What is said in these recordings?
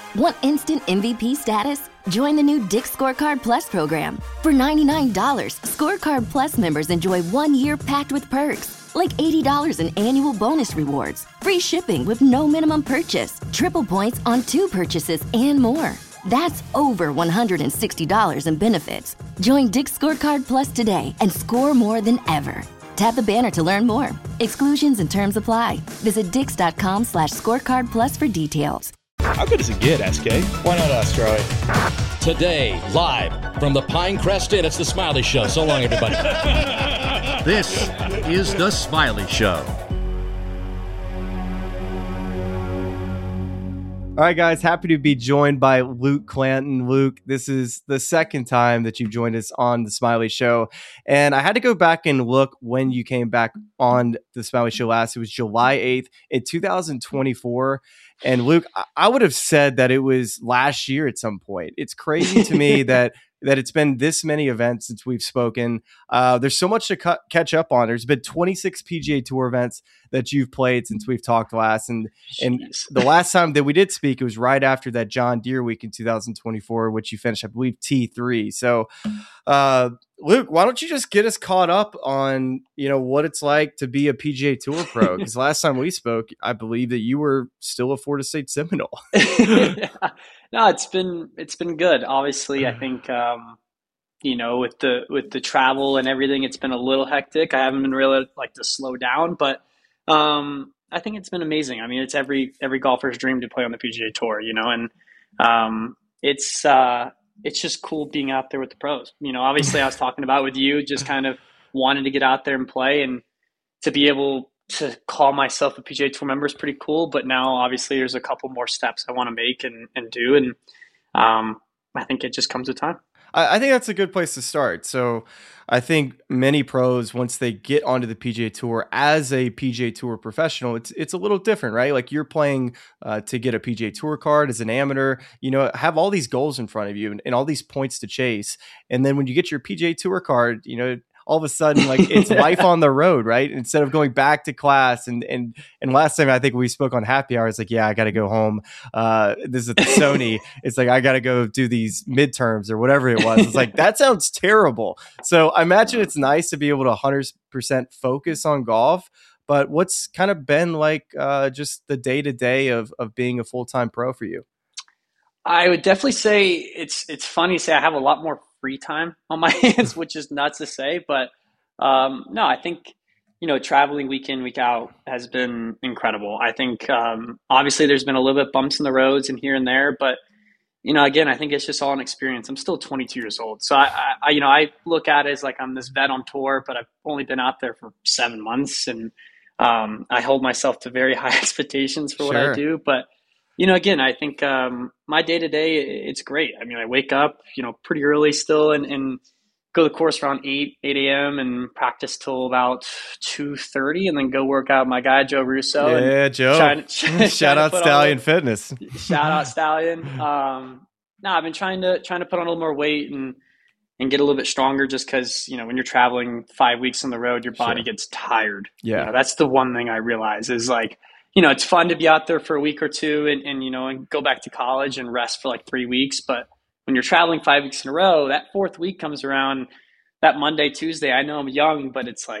Want instant MVP status? Join the new Dick's Scorecard Plus program. For $99, Scorecard Plus members enjoy 1 year packed with perks, like $80 in annual bonus rewards, free shipping with no minimum purchase, triple points on 2 purchases, and more. That's over $160 in benefits. Join Dick's Scorecard Plus today and score more than ever. Tap the banner to learn more. Exclusions and terms apply. Visit dix.com/scorecard plus for details. How good does it get, SK? Why not us, Troy? Today, live from the Pinecrest Inn, it's The Smiley Show. So long, everybody. This is The Smiley Show. All right, guys, happy to be joined by Luke Clanton. Luke, this is the second time that you've joined us on The Smiley Show. And I had to go back and look when you came back on The Smiley Show last. It was July 8th in 2024. And Luke, I would have said that it was last year at some point. It's crazy to me that it's been this many events since we've spoken. There's so much to catch up on. There's been 26 PGA Tour events that you've played since we've talked last. And the last time that we did speak, it was right after that John Deere week in 2024, which you finished, I believe, T3. So, Luke, why don't you just get us caught up on, what it's like to be a PGA Tour pro? Because last time we spoke, I believe that you were still a Florida State Seminole. No, it's been good. Obviously, I think with the travel and everything, it's been a little hectic. I haven't been really to slow down, but I think it's been amazing. I mean, it's every golfer's dream to play on the PGA Tour, and it's just cool being out there with the pros. Obviously, I was talking about with you, just kind of wanting to get out there and play, and to be able to call myself a PGA Tour member is pretty cool. But now, obviously, there's a couple more steps I want to make and do, and I think it just comes with time. I think that's a good place to start. So I think many pros, once they get onto the PGA Tour as a PGA Tour professional, it's a little different, right? Like you're playing to get a PGA Tour card as an amateur, have all these goals in front of you and all these points to chase. And then when you get your PGA Tour card, all of a sudden, it's life on the road, right? Instead of going back to class. And last time I think we spoke on happy hour, it's like, yeah, I got to go home. This is at the Sony. It's like, I got to go do these midterms or whatever it was. It's like, that sounds terrible. So I imagine it's nice to be able to 100% focus on golf. But what's kind of been just the day-to-day of being a full-time pro for you? I would definitely say it's funny to say I have a lot more free time on my hands, which is nuts to say, but no, I think traveling week in, week out has been incredible. I think obviously there's been a little bit bumps in the roads and here and there, but again, I think it's just all an experience. I'm still 22 years old, so I look at it as like I'm this vet on tour, but I've only been out there for 7 months, and I hold myself to very high expectations for what I do, but again, I think my day-to-day, it's great. I mean, I wake up, pretty early still and go to the course around 8 a.m. and practice till about 2:30 and then go work out with my guy, Joe Russo. Yeah, Joe. Shout out Stallion Fitness. Shout out Stallion. I've been trying to put on a little more weight and get a little bit stronger just because, when you're traveling 5 weeks on the road, your body gets tired. Yeah. That's the one thing I realize is it's fun to be out there for a week or two and go back to college and rest for 3 weeks. But when you're traveling 5 weeks in a row, that fourth week comes around, that Monday, Tuesday, I know I'm young, but it's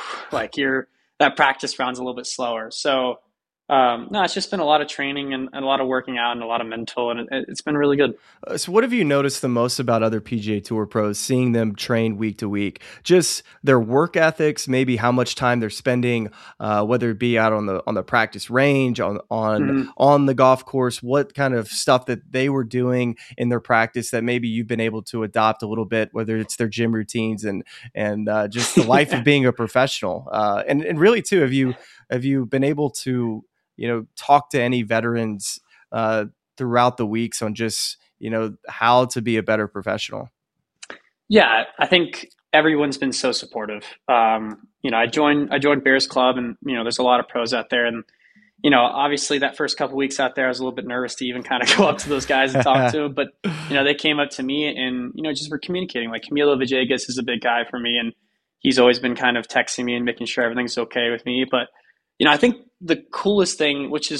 that practice round's a little bit slower. So, no, it's just been a lot of training and a lot of working out and a lot of mental, and it's been really good. So what have you noticed the most about other PGA Tour pros, seeing them train week to week? Just their work ethics, maybe how much time they're spending, whether it be out on the practice range, on the golf course, what kind of stuff that they were doing in their practice that maybe you've been able to adopt a little bit, whether it's their gym routines and just the life of being a professional. And really too, have you been able to talk to any veterans throughout the weeks on just, how to be a better professional? Yeah, I think everyone's been so supportive. I joined Bears Club, and, there's a lot of pros out there. And, obviously that first couple weeks out there, I was a little bit nervous to even kind of go up to those guys and talk to them. But, they came up to me and, just were communicating. Like Camilo Villegas is a big guy for me, and he's always been kind of texting me and making sure everything's okay with me. But, I think the coolest thing, which is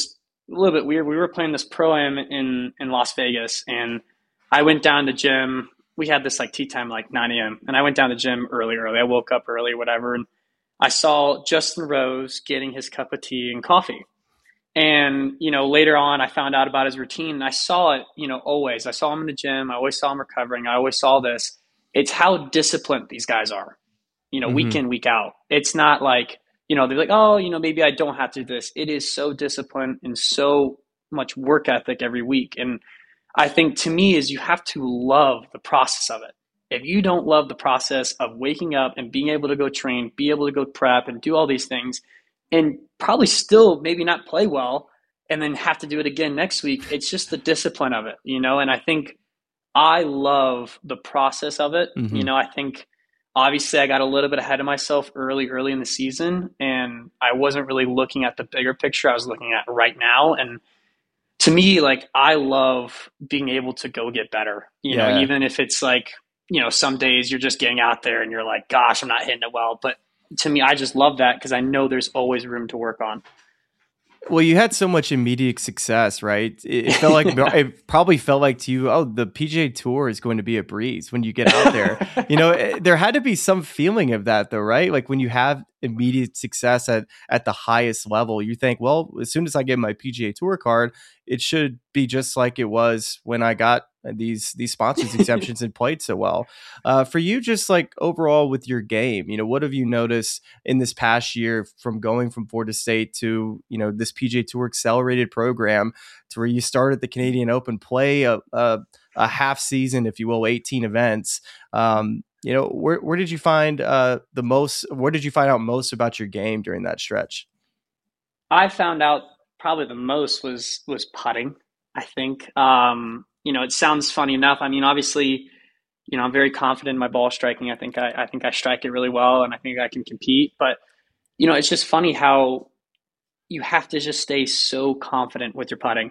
little bit weird. We were playing this pro-am in Las Vegas, and I went down to the gym. We had this like tee time like 9 a.m. and I went down to the gym early. I woke up early, whatever, and I saw Justin Rose getting his cup of tea and coffee. And, later on, I found out about his routine, and I saw it, always. I saw him in the gym. I always saw him recovering. I always saw this. It's how disciplined these guys are, week in, week out. It's not like, they're like, oh, maybe I don't have to do this. It is so disciplined and so much work ethic every week. And I think to me is you have to love the process of it. If you don't love the process of waking up and being able to go train, be able to go prep and do all these things, and probably still maybe not play well and then have to do it again next week, it's just the discipline of it, and I think I love the process of it. I think obviously I got a little bit ahead of myself early in the season, and I wasn't really looking at the bigger picture. I was looking at right now. And to me, like, I love being able to go get better, even if it's like, some days you're just getting out there and you're like, gosh, I'm not hitting it well. But to me, I just love that because I know there's always room to work on. Well, you had so much immediate success, right? It felt like it probably felt like to you, oh, the PGA Tour is going to be a breeze when you get out there. There had to be some feeling of that, though, right? Like when you have immediate success at the highest level, you think, well, as soon as I get my PGA Tour card, it should be just like it was when I got these sponsors exemptions and played so well. For you, just like overall with your game, what have you noticed in this past year from going from Florida State to, this PGA Tour accelerated program to where you started the Canadian Open, play a half season, if you will, 18 events. Where did you find where did you find out most about your game during that stretch? I found out probably the most was putting, I think. It sounds funny enough. I mean, obviously, I'm very confident in my ball striking. I think I strike it really well, and I think I can compete. But, it's just funny how you have to just stay so confident with your putting.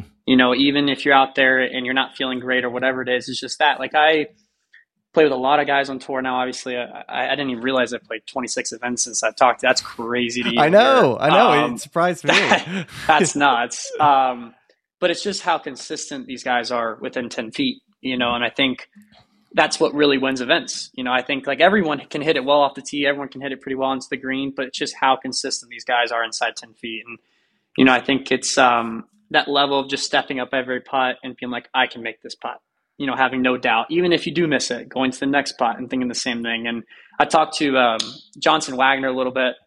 Even if you're out there and you're not feeling great or whatever it is, it's just that. Like, I play with a lot of guys on tour now. Obviously, I didn't even realize I played 26 events since I've talked. That's crazy to you. I know. It surprised me. That's nuts. But it's just how consistent these guys are within 10 feet, and I think that's what really wins events. I think like everyone can hit it well off the tee. Everyone can hit it pretty well into the green, but it's just how consistent these guys are inside 10 feet. And, I think it's that level of just stepping up every putt and being like, I can make this putt, having no doubt, even if you do miss it, going to the next putt and thinking the same thing. And I talked to Johnson Wagner a little bit,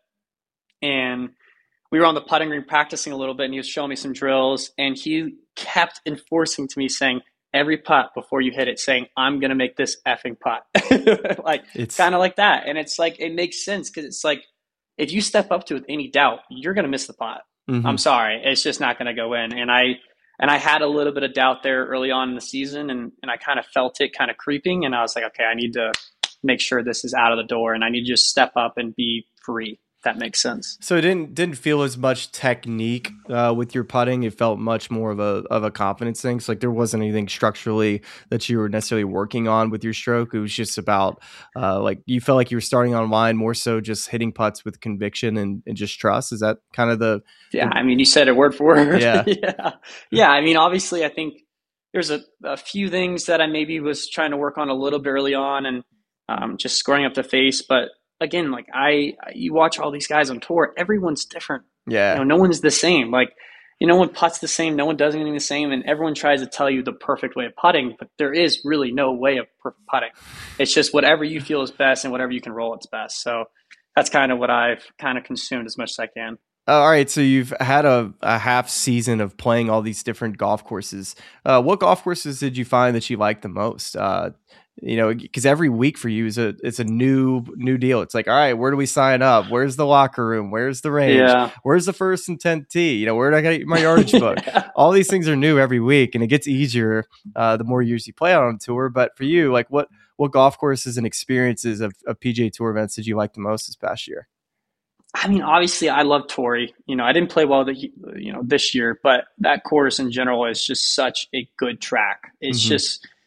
and we were on the putting green practicing a little bit, and he was showing me some drills, and he kept enforcing to me saying, every putt before you hit it, saying, I'm going to make this effing putt. Like, it's kind of like that. And it's like, it makes sense because it's like, if you step up to it with any doubt, you're going to miss the putt. I'm sorry. It's just not going to go in. And I had a little bit of doubt there early on in the season, and I kind of felt it kind of creeping. And I was like, okay, I need to make sure this is out of the door, and I need to just step up and be free. That makes sense. So it didn't feel as much technique with your putting. It felt much more of a confidence thing. So like there wasn't anything structurally that you were necessarily working on with your stroke. It was just about like you felt like you were starting on line, more so just hitting putts with conviction and just trust. Is that kind of the? Yeah, I mean, you said it word for word. Yeah. Yeah. I mean, obviously, I think there's a few things that I maybe was trying to work on a little bit early on, and just scoring up the face, but. Again, like you watch all these guys on tour, everyone's different. Yeah. No one's the same. Like, no one putts the same, no one does anything the same, and everyone tries to tell you the perfect way of putting, but there is really no way of perfect putting. It's just whatever you feel is best and whatever you can roll it's best. So that's kind of what I've kind of consumed as much as I can. All right, so you've had a half season of playing all these different golf courses. What golf courses did you find that you liked the most? Because every week for you it's a new deal. It's like, all right, where do we sign up? Where's the locker room? Where's the range? Yeah. Where's the first and 10th tee? Where do I get my yardage book? All these things are new every week, and it gets easier the more years you play out on tour. But for you, like what golf courses and experiences of PGA Tour events did you like the most this past year? I mean, obviously, I love Torrey. I didn't play well this year, but that course in general is just such a good track. It's just.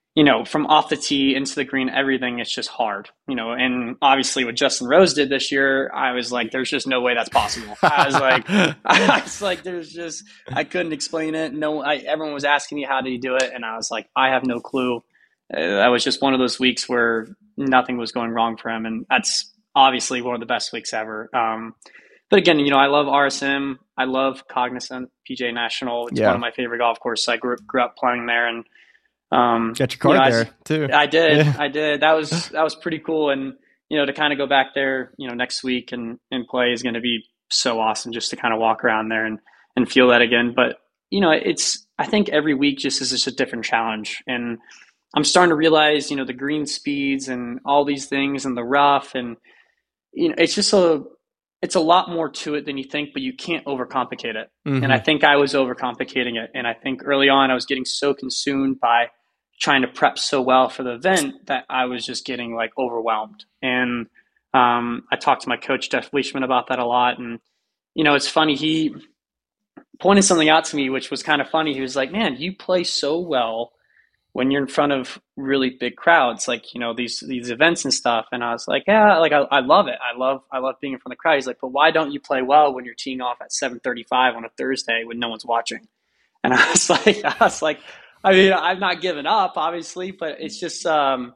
from off the tee into the green, everything, it's just hard, and obviously what Justin Rose did this year, I was like, there's just no way that's possible. I was like, I couldn't explain it. No, everyone was asking me, how did he do it? And I was like, I have no clue. That was just one of those weeks where nothing was going wrong for him. And that's obviously one of the best weeks ever. But again, I love RSM. I love Cognizant, PGA National. It's one of my favorite golf courses. I grew up playing there, and got your card there too. I did. Yeah. I did. That was pretty cool. And, to kind of go back there, next week and play is going to be so awesome, just to kind of walk around there and feel that again. But, I think every week just is just a different challenge. And I'm starting to realize, the green speeds and all these things and the rough, and, it's just it's a lot more to it than you think, but you can't overcomplicate it. Mm-hmm. And I think I was overcomplicating it. And I think early on I was getting so consumed by trying to prep so well for the event that I was just getting like overwhelmed. And I talked to my coach, Jeff Leishman, about that a lot. And, it's funny, he pointed something out to me, which was kind of funny. He was like, man, you play so well when you're in front of really big crowds, like, these events and stuff. And I was like, yeah, like I love it. I love being in front of the crowd. He's like, but why don't you play well when you're teeing off at 7:35 on a Thursday when no one's watching? And I was like, I mean, I've not given up, obviously, but it's just that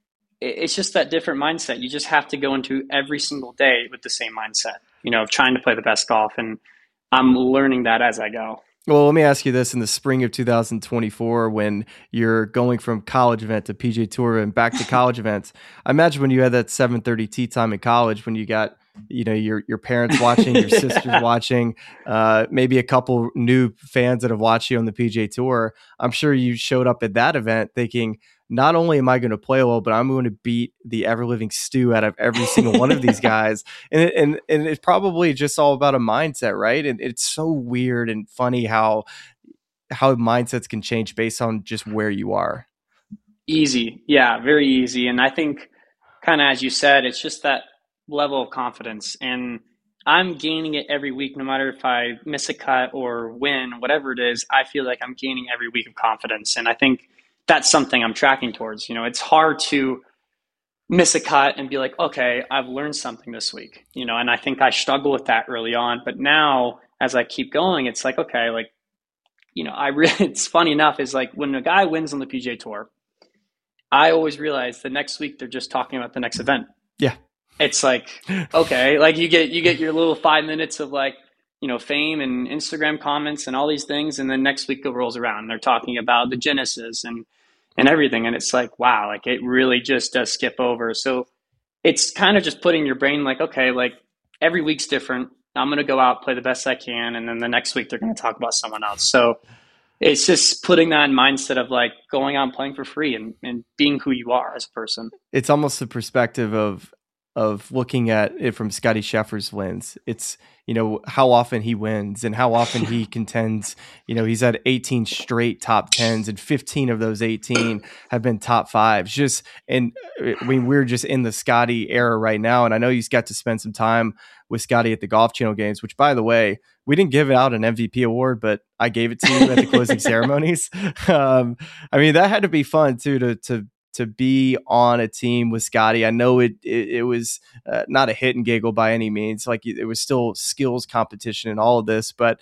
different mindset. You just have to go into every single day with the same mindset, of trying to play the best golf. And I'm learning that as I go. Well, let me ask you this: in the spring of 2024, when you're going from college event to PGA Tour and back to college events, I imagine when you had that 7:30 tee time in college, when you got your parents watching, your sisters watching, maybe a couple new fans that have watched you on the PGA Tour, I'm sure you showed up at that event thinking, not only am I going to play well, but I'm going to beat the ever living stew out of every single one of these guys. And it's probably just all about a mindset, right? And it's so weird and funny how mindsets can change based on just where you are. Easy. Yeah, very easy. And I think kind of, as you said, it's just that level of confidence. And I'm gaining it every week, no matter if I miss a cut or win, whatever it is, I feel like I'm gaining every week of confidence. And I think that's something I'm tracking towards. It's hard to miss a cut and be like, okay, I've learned something this week, and I think I struggle with that early on. But now as I keep going, it's like, okay, like, it's funny enough is like when a guy wins on the PGA Tour, I always realize the next week they're just talking about the next event. Yeah. It's like, okay, like you get your little 5 minutes of like, fame and Instagram comments and all these things. And then next week it rolls around and they're talking about the Genesis and everything. And it's like, wow, like it really just does skip over. So it's kind of just putting your brain like, okay, like every week's different. I'm going to go out, play the best I can. And then the next week they're going to talk about someone else. So it's just putting that mindset of like going out and playing for free and being who you are as a person. It's almost the perspective of looking at it from Scottie Scheffler's lens. It's, how often he wins and how often he contends. He's had 18 straight top 10s and 15 of those 18 have been top 5s. We're just in the Scottie era right now. And I know you got to spend some time with Scottie at the Golf Channel games, which, by the way, we didn't give out an MVP award, but I gave it to you at the closing ceremonies. I mean, that had to be fun too, to be on a team with Scottie. I know it was not a hit and giggle by any means. Like it was still skills competition and all of this, but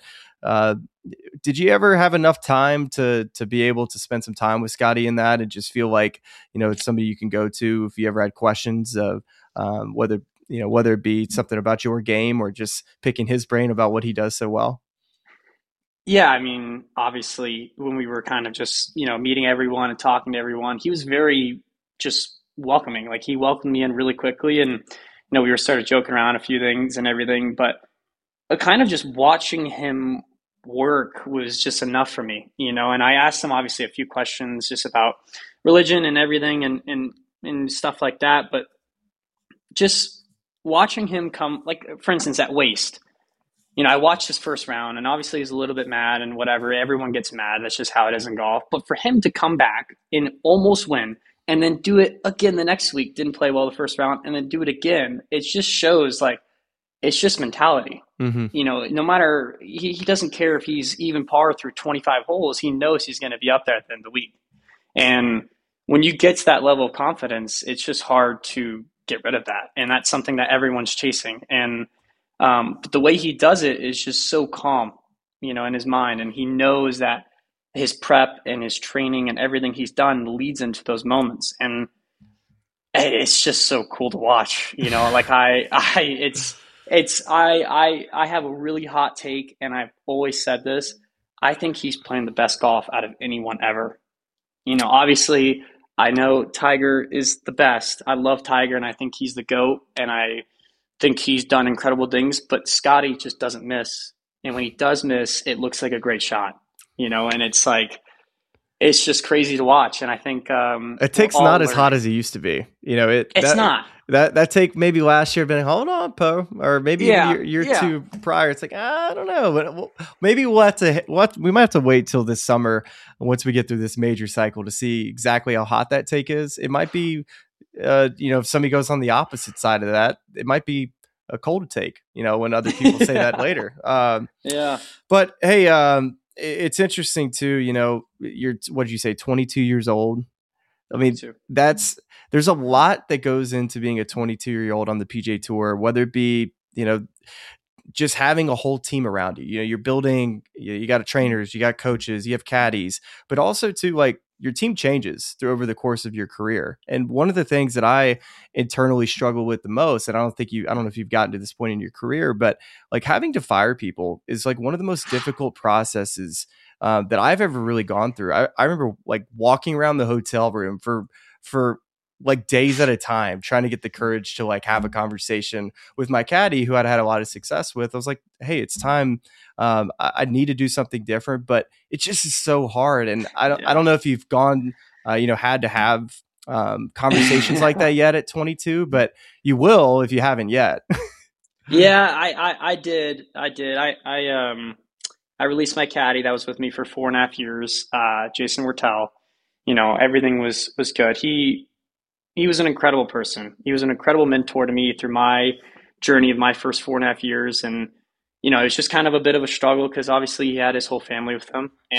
did you ever have enough time to be able to spend some time with Scottie in that and just feel like, it's somebody you can go to if you ever had questions of whether it be something about your game or just picking his brain about what he does so well? Yeah, I mean, obviously, when we were kind of just, meeting everyone and talking to everyone, he was very just welcoming. Like he welcomed me in really quickly, and we were started joking around a few things and everything. But kind of just watching him work was just enough for me, And I asked him obviously a few questions just about religion and everything and stuff like that. But just watching him come, like for instance, at Waste. I watched his first round and obviously he's a little bit mad and whatever. Everyone gets mad. That's just how it is in golf. But for him to come back and almost win and then do it again the next week, didn't play well the first round, and then do it again, it just shows like it's just mentality. Mm-hmm. No matter, he doesn't care if he's even par through 25 holes. He knows he's going to be up there at the end of the week. And when you get to that level of confidence, it's just hard to get rid of that. And that's something that everyone's chasing. And but the way he does it is just so calm, in his mind. And he knows that his prep and his training and everything he's done leads into those moments. And it's just so cool to watch, like I have a really hot take, and I've always said this. I think he's playing the best golf out of anyone ever. Obviously, I know Tiger is the best. I love Tiger, and I think he's the GOAT, and I think he's done incredible things, but Scotty just doesn't miss. And when he does miss, it looks like a great shot, and it's like, it's just crazy to watch. And I think it takes not as hot as it used to be. It's not. That take maybe last year been, hold on, Poe, or maybe year two prior. It's like, I don't know, but maybe we might have to wait till this summer once we get through this major cycle to see exactly how hot that take is. It might be, if somebody goes on the opposite side of that, it might be a cold take, when other people say that later. But hey, it's interesting too, you're, what did you say, 22 years old? I mean, there's a lot that goes into being a 22-year-old on the PGA Tour, whether it be, just having a whole team around you. You're building, you got trainers, you got coaches, you have caddies, but also too, like, your team changes over the course of your career. And one of the things that I internally struggle with the most, and I don't know if you've gotten to this point in your career, but like having to fire people is like one of the most difficult processes that I've ever really gone through. I remember like walking around the hotel room for like days at a time, trying to get the courage to like have a conversation with my caddy who I'd had a lot of success with. I was like, hey, it's time. I need to do something different, but it just is so hard. And I don't know if you've gone, had to have conversations like that yet at 22, but you will if you haven't yet. Yeah, I did. I released my caddy that was with me for 4.5 years, Jason Wertel. Everything was good. He was an incredible person. He was an incredible mentor to me through my journey of my first 4.5 years. And, it was just kind of a bit of a struggle because obviously he had his whole family with him. And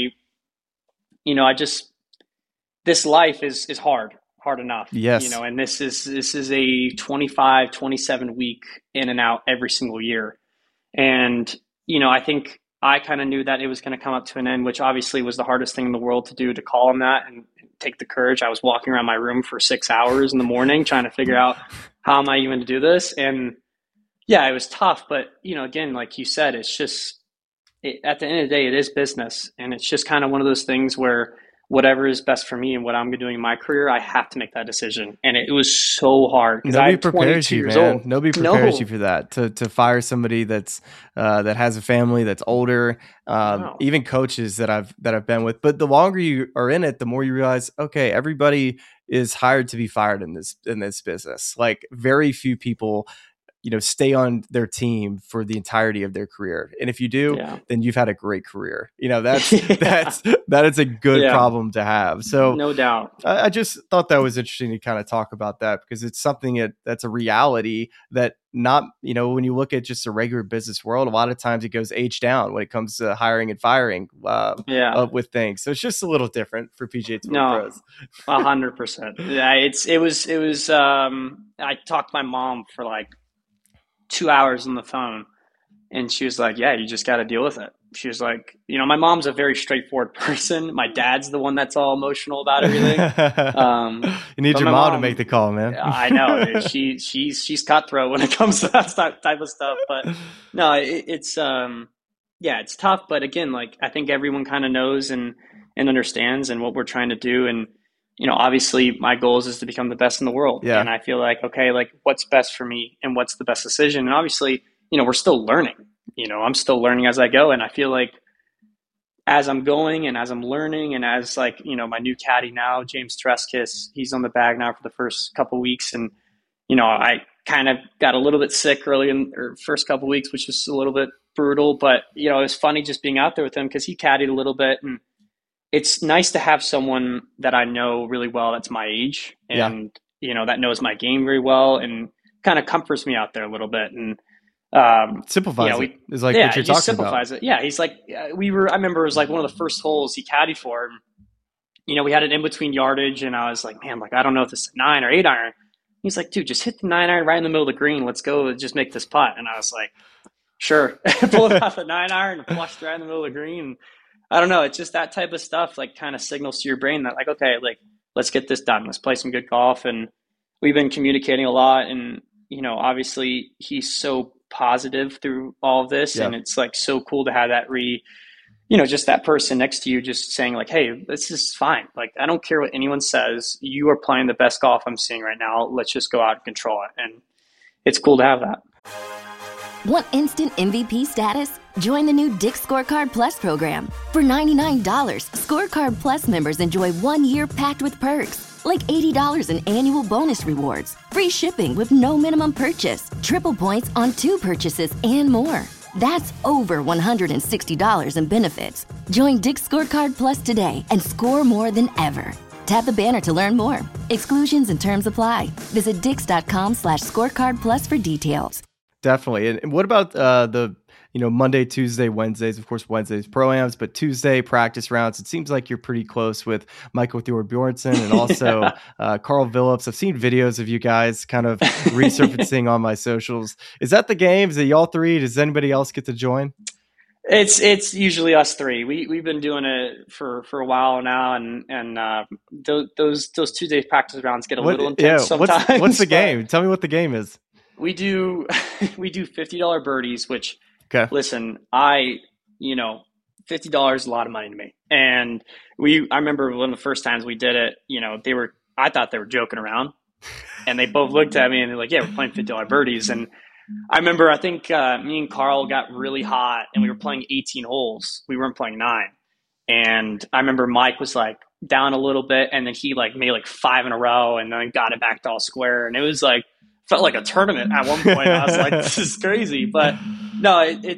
sure. This life is hard enough. Yes. And this is a 25, 27 week in and out every single year. And, I think I kind of knew that it was going to come up to an end, which obviously was the hardest thing in the world to do, to call him that and take the courage. I was walking around my room for 6 hours in the morning trying to figure out how am I even to do this. And yeah, it was tough. But, again, like you said, it's just at the end of the day, it is business. And it's just kind of one of those things where whatever is best for me and what I'm doing in my career, I have to make that decision. And it was so hard because I'm 22 years old. Nobody prepares you for that, to fire somebody that's that has a family, that's older, even coaches that I've been with. But the longer you are in it, the more you realize, okay, everybody is hired to be fired in this business. Like very few people stay on their team for the entirety of their career. And if you do, then you've had a great career. That is a good problem to have. So no doubt. I just thought that was interesting to kind of talk about that, because it's something that's a reality that not, when you look at just a regular business world, a lot of times it goes age down when it comes to hiring and firing with things. So it's just a little different for PGA Tour pros. 100%. Yeah. It was, I talked to my mom for like 2 hours on the phone, and she was like, yeah, you just got to deal with it. She was like, my mom's a very straightforward person. My dad's the one that's all emotional about everything. You need your mom to make the call, man. I know, dude. She's cutthroat when it comes to that type of stuff. But no, it's tough. But again, like I think everyone kind of knows and understands and what we're trying to do. And obviously my goals is to become the best in the world. Yeah. And I feel like, okay, like what's best for me and what's the best decision? And obviously, we're still learning, I'm still learning as I go. And I feel like as I'm going and as I'm learning and as like, my new caddy now, James Treskis, he's on the bag now for the first couple of weeks. And, I kind of got a little bit sick early in the first couple of weeks, which was a little bit brutal, but it was funny just being out there with him because he caddied a little bit, and it's nice to have someone that I know really well that's my age and, that knows my game very well and kind of comforts me out there a little bit. And simplifies it is like what you're talking simplifies about. It. Yeah. He's like, I remember it was like one of the first holes he caddied for him, we had an in-between yardage, and I was like, man, like, I don't know if this is a 9 or 8 iron. He's like, dude, just hit the 9 iron right in the middle of the green. Let's go. Just make this putt. And I was like, sure. Pulled out the 9 iron and flushed right in the middle of the green. I don't know. It's just that type of stuff, like, kind of signals to your brain that, like, okay, like, let's get this done. Let's play some good golf. And we've been communicating a lot. And, obviously he's so positive through all of this. Yeah. And it's like so cool to have that just that person next to you just saying like, hey, this is fine. Like, I don't care what anyone says. You are playing the best golf I'm seeing right now. Let's just go out and control it. And it's cool to have that. Want instant MVP status? Join the new Dick's Scorecard Plus program. For $99, Scorecard Plus members enjoy 1 year packed with perks, like $80 in annual bonus rewards, free shipping with no minimum purchase, triple points on 2 purchases, and more. That's over $160 in benefits. Join Dick's Scorecard Plus today and score more than ever. Tap the banner to learn more. Exclusions and terms apply. Visit dix.com/scorecard plus for details. Definitely. And what about the Monday, Tuesday, Wednesdays? Of course, Wednesdays pro-ams, but Tuesday practice rounds. It seems like you're pretty close with Michael Thorbjornsen and also Carl Phillips. I've seen videos of you guys kind of resurfacing on my socials. Is that the game? Is it y'all three? Does anybody else get to join? It's usually us three. We've been doing it for a while now, and those Tuesday practice rounds get a little intense sometimes. What's the game? Tell me what the game is. We do $50 birdies, which, okay. Listen, $50 is a lot of money to me. And I remember one of the first times we did it, I thought they were joking around, and they both looked at me and they're like, yeah, we're playing $50 birdies. And I remember, I think me and Carl got really hot and we were playing 18 holes. We weren't playing 9. And I remember Mike was like down a little bit, and then he like made like 5 in a row and then got it back to all square. And it was like, felt like a tournament at one point. I was like, this is crazy. But no,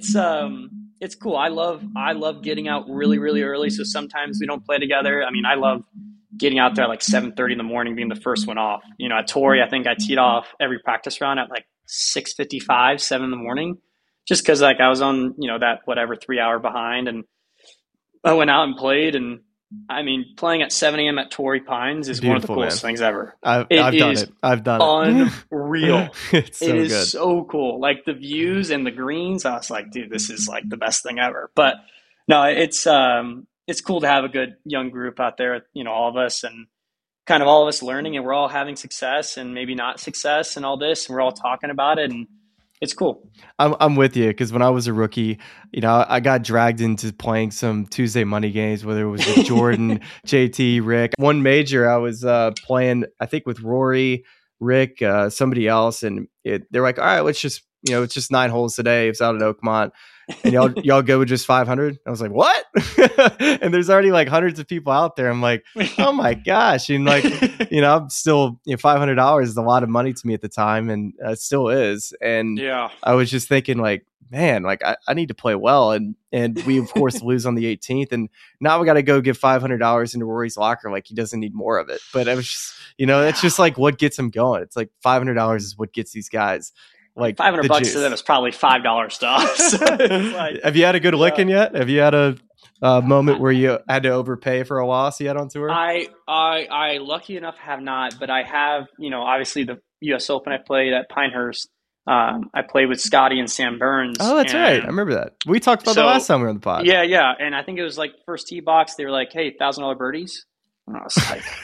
it's cool. I love getting out really, really early. So sometimes we don't play together. I mean, I love getting out there at like 7:30 in the morning, being the first one off. At Torrey, I think I teed off every practice round at like 6:55, 7 in the morning, just because like I was on, that whatever 3 hour behind, and I went out and played. And I mean, playing at 7 a.m. at Torrey Pines is one of the coolest things ever. I've done it. Unreal. It's so it is good. So cool. Like the views and the greens, I was like, dude, this is like the best thing ever. But no, it's cool to have a good young group out there, all of us, and kind of all of us learning, and we're all having success and maybe not success and all this, and we're all talking about it, and it's cool. I'm with you, because when I was a rookie, I got dragged into playing some Tuesday money games, whether it was with Jordan, JT, Rick. One major I was playing, I think with Rory, Rick, somebody else, and they're like, all right, let's just, it's just 9 holes today. It's out at Oakmont. And y'all go with just 500. I was like, what? And there's already like hundreds of people out there. I'm like, oh my gosh. And like, I'm still, $500 is a lot of money to me at the time, and it still is. And yeah, I was just thinking like, man, like I need to play well. And we of course lose on the 18th. And now we got to go give $500 into Rory's locker. Like, he doesn't need more of it. But it was just, it's just like what gets him going. It's like $500 is what gets these guys. Like $500 to them is probably $5 stuff. So like, have you had a good licking yet? Have you had a moment where you had to overpay for a loss yet on tour? I lucky enough have not, but I have, obviously the U.S. Open I played at Pinehurst. I played with Scotty and Sam Burns. Oh, that's right. I remember that. We talked about that last time we were on the pod. Yeah. And I think it was like first tee box. They were like, hey, $1,000 birdies. And I was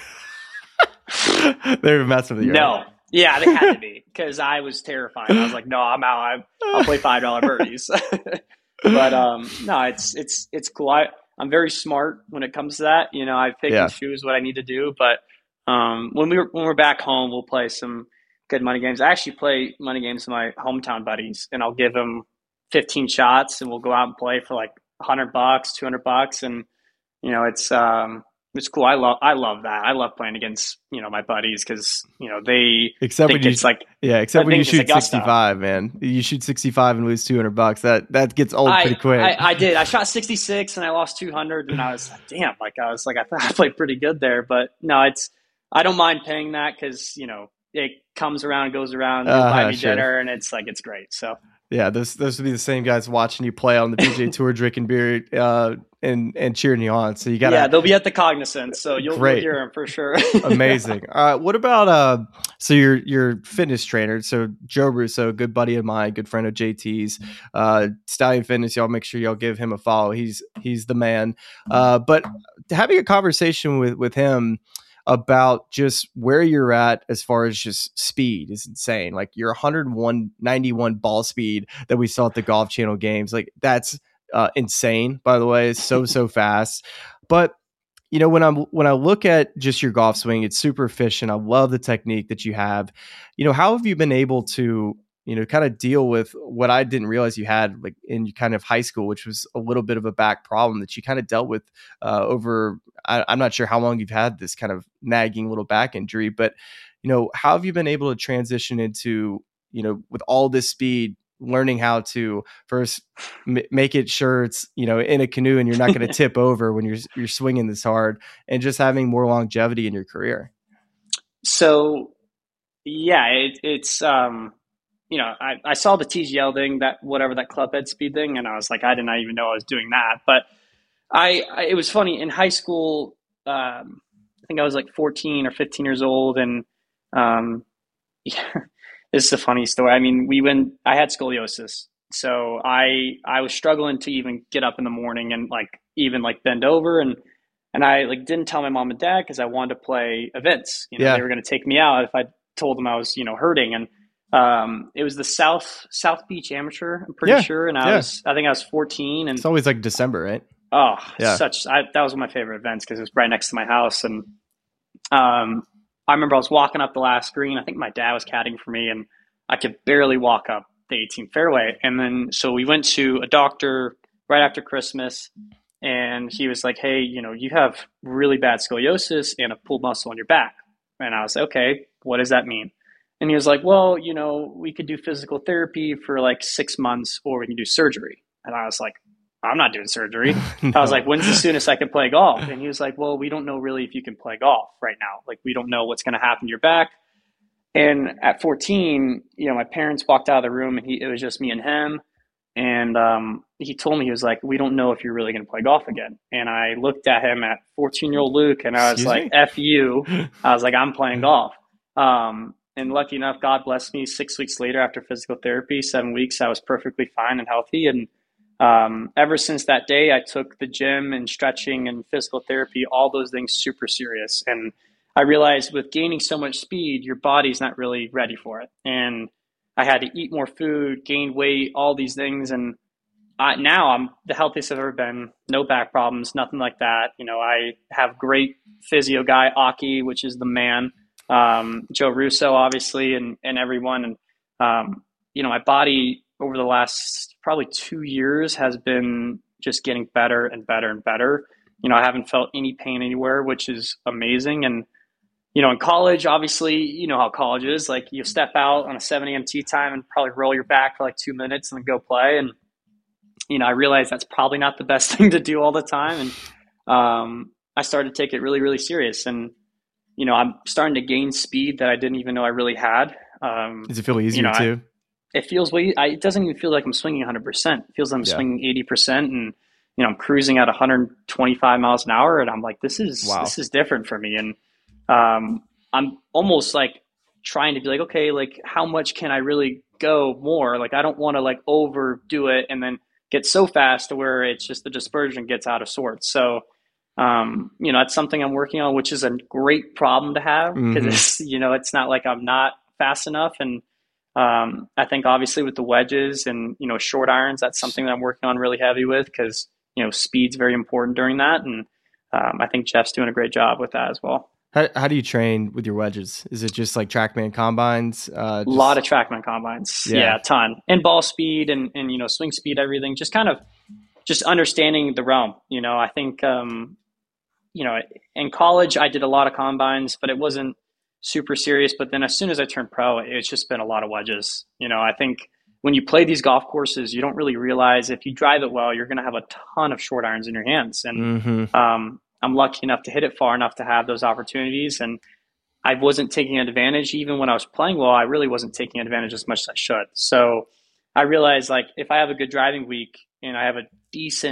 like, they were messing with you. No. Right? Yeah, they had to be, because I was terrified. I was like, no, I'm out. I'll play $5 birdies. But no, it's cool. I'm very smart when it comes to that. I pick and choose what I need to do. But when we're back home, we'll play some good money games. I actually play money games with my hometown buddies, and I'll give them 15 shots, and we'll go out and play for like $100, $200, and it's cool. I love that. I love playing against, my buddies, because, they except when it's like, except when you shoot 65, man. You shoot 65 and lose $200. That gets old pretty quick. I did. I shot 66 and I lost 200, and I was like, damn, I thought I played pretty good there. But no, I don't mind paying that, because, it comes around, goes around, they buy me dinner, and it's like, it's great. So yeah, those would be the same guys watching you play on the PGA Tour, drinking beer and cheering you on. So you got yeah, they'll be at the Cognizant, so you'll hear them for sure. Amazing. What about so your fitness trainer? So Joe Russo, good buddy of mine, good friend of JT's, Stallion Fitness. Y'all make sure y'all give him a follow. He's the man. But having a conversation with him about just where you're at as far as just speed is insane. Like your 91 ball speed that we saw at the Golf Channel games, like that's insane, by the way. It's so fast. But you know, when I look at just your golf swing, it's super efficient. I love the technique that you have. You know, how have you been able to, you know, kind of deal with what I didn't realize you had like in kind of high school, which was a little bit of a back problem that you kind of dealt with over, I'm not sure how long you've had this kind of nagging little back injury, but, you know, how have you been able to transition into, you know, with all this speed, learning how to first make it sure it's, you know, in a canoe and you're not going to tip over when you're swinging this hard, and just having more longevity in your career? So yeah, it's you know, I saw the TGL thing, that whatever, that club head speed thing, and I was like, I did not even know I was doing that. But it was funny in high school. I think I was like 14 or 15 years old, and yeah, this is a funny story. I mean, I had scoliosis, so I was struggling to even get up in the morning and like even like bend over, and I like didn't tell my mom and dad because I wanted to play events. You know, they were going to take me out if I told them I was, you know, hurting. And it was the South Beach Amateur, I'm pretty sure, and I think I was 14, and it's always like December, right? Oh, yeah. That was one of my favorite events because it was right next to my house. And I remember I was walking up the last green. I think my dad was caddying for me, and I could barely walk up the 18th fairway. And then so we went to a doctor right after Christmas, and he was like, hey, you know, you have really bad scoliosis and a pulled muscle in your back. And I was like, okay, what does that mean? And he was like, well, you know, we could do physical therapy for like 6 months, or we can do surgery. And I was like, I'm not doing surgery. No. I was like, when's the soonest I can play golf? And he was like, well, we don't know really if you can play golf right now. Like, we don't know what's going to happen to your back. And at 14, you know, my parents walked out of the room, and it was just me and him. And he told me, he was like, we don't know if you're really going to play golf again. And I looked at him at 14-year-old Luke, and I was like, F you. I was like, I'm playing golf. And lucky enough, God blessed me, 6 weeks later after physical therapy, 7 weeks, I was perfectly fine and healthy. And ever since that day, I took the gym and stretching and physical therapy, all those things super serious. And I realized with gaining so much speed, your body's not really ready for it. And I had to eat more food, gain weight, all these things. And now I'm the healthiest I've ever been. No back problems, nothing like that. You know, I have great physio guy, Aki, which is the man. Joe Russo, obviously, and everyone. And, you know, my body over the last probably 2 years has been just getting better and better and better. You know, I haven't felt any pain anywhere, which is amazing. And, you know, in college, obviously, you know how college is. Like, you step out on a 7 a.m. tee time and probably roll your back for like 2 minutes and then go play. And, you know, I realized that's probably not the best thing to do all the time. And I started to take it really, really serious. And, you know, I'm starting to gain speed that I didn't even know I really had. Does it feel easier, you know, too? It feels way. It doesn't even feel like I'm swinging 100%. It feels like I'm swinging 80%, and you know, I'm cruising at 125 miles an hour, and I'm like, this is different for me. And I'm almost like trying to be like, okay, like how much can I really go more? Like, I don't want to like overdo it and then get so fast to where it's just the dispersion gets out of sorts. So, you know, that's something I'm working on, which is a great problem to have because it's, you know, it's not like I'm not fast enough. And I think obviously with the wedges and, you know, short irons, that's something that I'm working on really heavy with because, you know, speed's very important during that. And I think Jeff's doing a great job with that as well. How do you train with your wedges? Is it just like TrackMan combines? A lot of TrackMan combines. Yeah, a ton. And ball speed and, you know, swing speed, everything. Just kind of just understanding the realm. You know, I think, you know, in college I did a lot of combines, but it wasn't super serious. But then as soon as I turned pro, it's just been a lot of wedges. You know, I think when you play these golf courses, you don't really realize if you drive it well, you're going to have a ton of short irons in your hands. And I'm lucky enough to hit it far enough to have those opportunities. And I wasn't taking advantage. Even when I was playing well, I really wasn't taking advantage as much as I should. So I realized, like, if I have a good driving week and I have a decent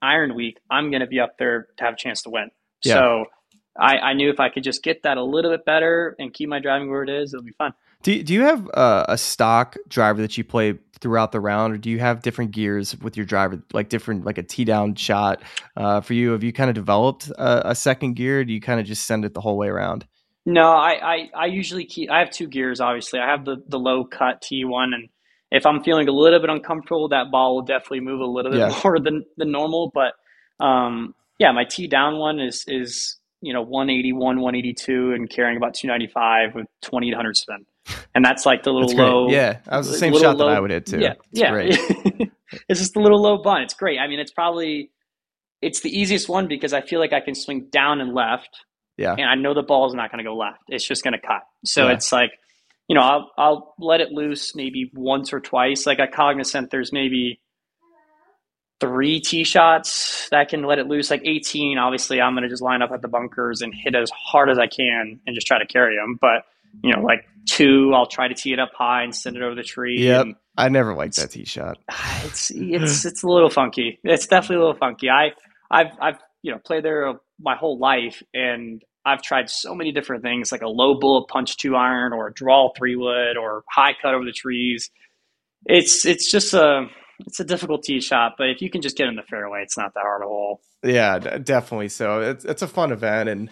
iron week, I'm going to be up there to have a chance to win. Yeah. So I knew if I could just get that a little bit better and keep my driving where it is, it'll be fun. Do you have a stock driver that you play throughout the round, or do you have different gears with your driver, like different, like a tee down shot for you? Have you kind of developed a second gear? Or do you kind of just send it the whole way around? No, I usually I have two gears, obviously. I have the low cut T1, and if I'm feeling a little bit uncomfortable, that ball will definitely move a little bit more than normal. But yeah, my T down one is 181, 182 and carrying about 295 with 2,800 spin. And that's like the little low. Yeah, that was the same shot that I would hit too. Yeah, Great. It's just the little low bunt. It's great. I mean, it's the easiest one because I feel like I can swing down and left. Yeah. And I know the ball is not going to go left. It's just going to cut. So it's like, I'll let it loose maybe once or twice. Like at Cognizant, there's maybe 3 tee shots that can let it loose. Like 18, obviously, I'm going to just line up at the bunkers and hit as hard as I can and just try to carry them. But, like 2, I'll try to tee it up high and send it over the tree. Yep. I never liked that tee shot. It's a little funky. It's definitely a little funky. I've played there my whole life, and I've tried so many different things, like a low bullet punch 2-iron or a draw 3-wood or high cut over the trees. It's just it's a difficult tee shot, but if you can just get in the fairway, it's not that hard a hole. Yeah, definitely. So it's a fun event, and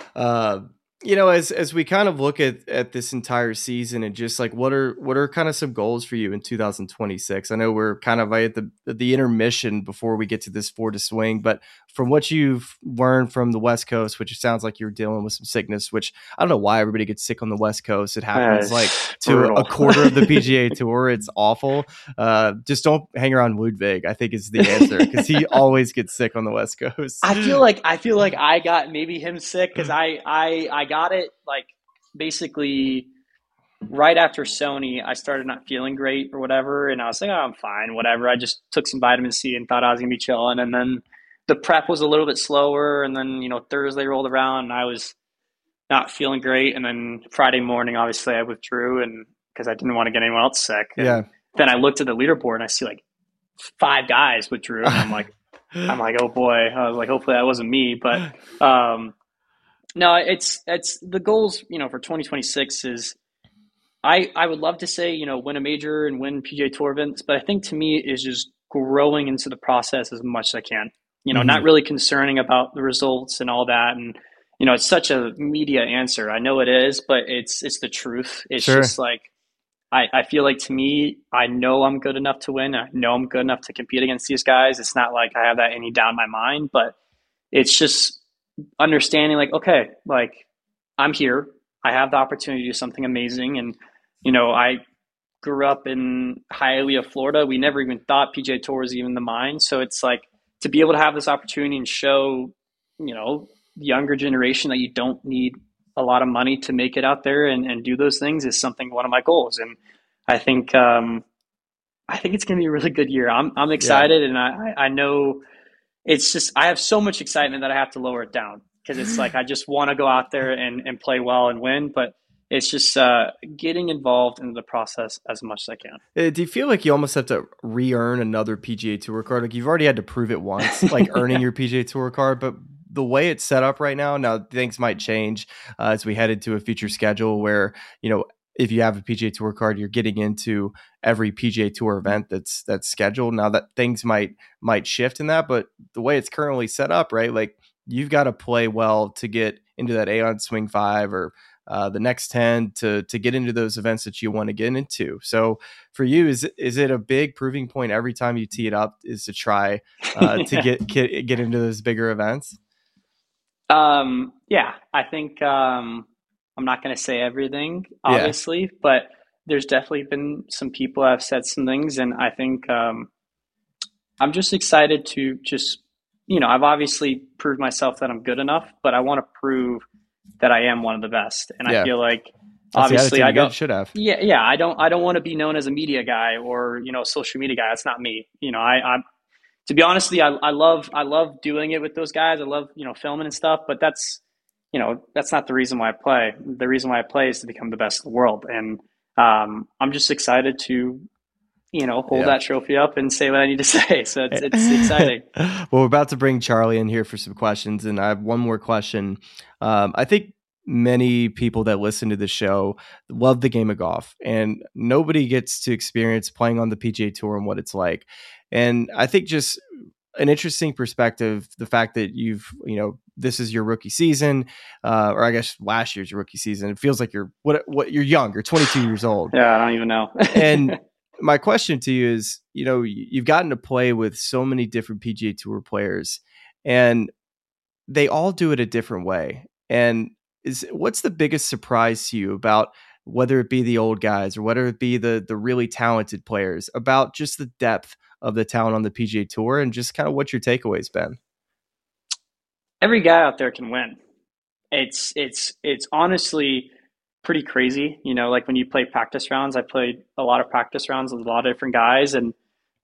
as we kind of look at this entire season and just like what are kind of some goals for you in 2026? I know we're kind of right at the intermission before we get to this 4 to swing, but from what you've learned from the West Coast, which it sounds like you're dealing with some sickness, which I don't know why everybody gets sick on the West Coast. It happens like to brutal. A quarter of the PGA Tour. It's awful. Just don't hang around Ludwig, I think is the answer, because he always gets sick on the West Coast. I feel like I got maybe him sick because I got it like basically right after Sony. I started not feeling great or whatever, and I was like, oh, I'm fine, whatever. I just took some vitamin C and thought I was gonna be chilling, and then the prep was a little bit slower, and then Thursday rolled around and I was not feeling great, and then Friday morning obviously I withdrew, and because I didn't want to get anyone else sick. And then I looked at the leaderboard and I see like 5 guys withdrew, and I'm like, oh boy. I was like, hopefully that wasn't me. But no, it's the goals, for 2026 is I would love to say, win a major and win PGA Tour events, but I think to me is just growing into the process as much as I can. Not really concerning about the results and all that. And, it's such a media answer. I know it is, but it's the truth. It's just like, I feel like to me, I know I'm good enough to win. I know I'm good enough to compete against these guys. It's not like I have that any doubt in my mind, but it's just understanding like, okay, like I'm here. I have the opportunity to do something amazing. And, I grew up in Hialeah, Florida. We never even thought PGA Tour was even the mind. So it's like to be able to have this opportunity and show, the younger generation that you don't need a lot of money to make it out there and do those things is one of my goals. And I think it's going to be a really good year. I'm excited, and I know it's just, I have so much excitement that I have to lower it down because it's like, I just want to go out there and play well and win, but it's just getting involved in the process as much as I can. Do you feel like you almost have to re-earn another PGA Tour card? Like you've already had to prove it once, like earning your PGA Tour card, but the way it's set up right now things might change as we head into a future schedule where, if you have a PGA Tour card, you're getting into every PGA Tour event that's scheduled. Now that things might shift in that, but the way it's currently set up, right? Like you've got to play well to get into that Aon Swing 5 or the next 10 to get into those events that you want to get into. So for you, is it a big proving point every time you tee it up is to try to get into those bigger events? Yeah, I think I'm not going to say everything, obviously, but there's definitely been some people that have said some things, and I think I'm just excited to just, I've obviously proved myself that I'm good enough, but I want to prove that I am one of the best. And I feel like obviously I should have. Yeah. I don't want to be known as a media guy or, social media guy. That's not me. I'm to be honest with you, I love doing it with those guys. I love, filming and stuff, but that's not the reason why I play. The reason why I play is to become the best in the world. And I'm just excited to hold that trophy up and say what I need to say. So it's exciting. Well, we're about to bring Charlie in here for some questions, and I have one more question. I think many people that listen to the show love the game of golf, and nobody gets to experience playing on the PGA Tour and what it's like. And I think just an interesting perspective, the fact that this is your rookie season, or I guess last year's your rookie season. It feels like you're young. You're 22 years old. Yeah, I don't even know. And my question to you is, you've gotten to play with so many different PGA Tour players, and they all do it a different way. And what's the biggest surprise to you about whether it be the old guys or whether it be the really talented players, about just the depth of the talent on the PGA Tour, and just kind of what your takeaways been? Every guy out there can win. It's honestly pretty crazy. Like when you play practice rounds, I played a lot of practice rounds with a lot of different guys. And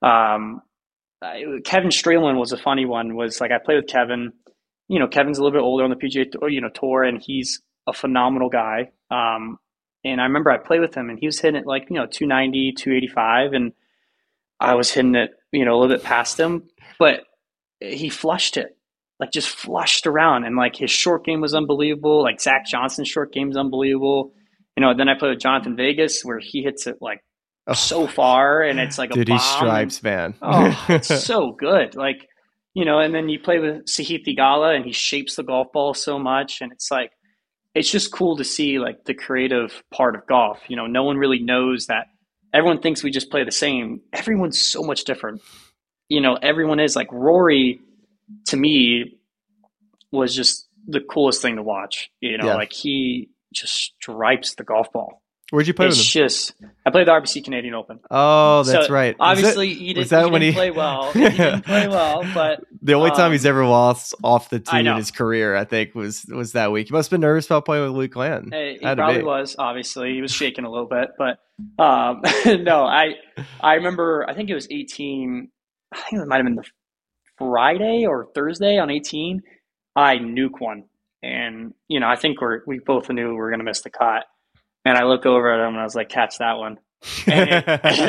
Kevin Streelman was a funny one. Was like, I played with Kevin. Kevin's a little bit older on the PGA Tour, and he's a phenomenal guy. And I remember I played with him, and he was hitting it like, 290, 285, and I was hitting it, a little bit past him, but he flushed it, like just flushed around. And like his short game was unbelievable. Like Zach Johnson's short game is unbelievable. Then I played with Jonathan Vegas, where he hits it like so far, and it's like a bomb. He stripes, man. Oh, it's so good. Like, and then you play with Sahith Theegala, and he shapes the golf ball so much. And it's like, it's just cool to see like the creative part of golf. No one really knows that. Everyone thinks we just play the same. Everyone's so much different. Everyone is like Rory, to me, was just the coolest thing to watch. Like he just stripes the golf ball. Where'd you play with him? I played the RBC Canadian Open. Oh, that's right. Obviously, he didn't play well. He didn't play well, but the only time he's ever lost off the tee in his career, I think, was that week. He must have been nervous about playing with Luke Clanton. He probably was. Obviously, he was shaking a little bit, but no. I remember. I think it was 18. I think it might have been the Friday or Thursday on 18. I nuke one, and I think we both knew we were going to miss the cut. And I look over at him and I was like, catch that one. And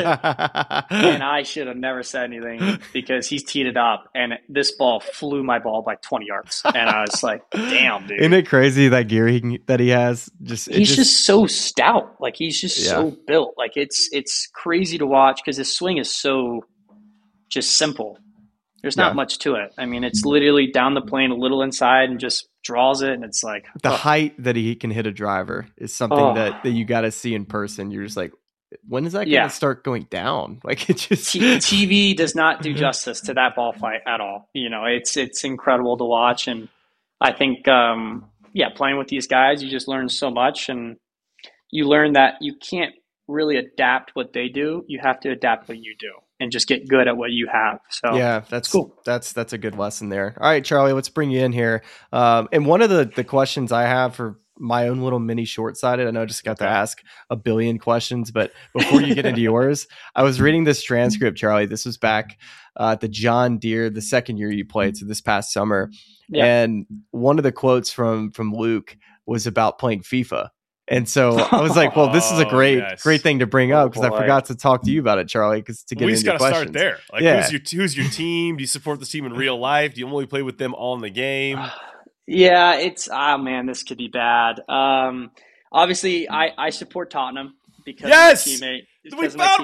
I should have never said anything, because he's teed it up and this ball flew my ball by 20 yards. And I was like, damn, dude. Isn't it crazy that gear that he has? He's just so stout. Like he's just so built. Like it's crazy to watch, because his swing is so just simple. There's not much to it. I mean, it's literally down the plane, a little inside, and just draws it. And it's like the height that he can hit a driver is something that you got to see in person. You're just like, when is that going to start going down? Like it just TV does not do justice to that ball flight at all. It's incredible to watch. And I think, playing with these guys, you just learn so much, and you learn that you can't really adapt what they do. You have to adapt what you do and just get good at what you have. So yeah, that's cool. That's a good lesson there. All right, Charlie, let's bring you in here. And one of the questions I have for my own little mini short-sighted, I know I just got to ask a billion questions, but before you get into yours, I was reading this transcript, Charlie. This was back at the John Deere, the second year you played, so this past summer. Yeah. And one of the quotes from Luke was about playing FIFA. And so I was like, well, this is a great thing to bring up, because I forgot to talk to you about it, Charlie, because to get into questions. We just got to start there. Like, who's your team? Do you support this team in real life? Do you only play with them on the game? Yeah, this could be bad. Obviously, I support Tottenham because of my teammate. We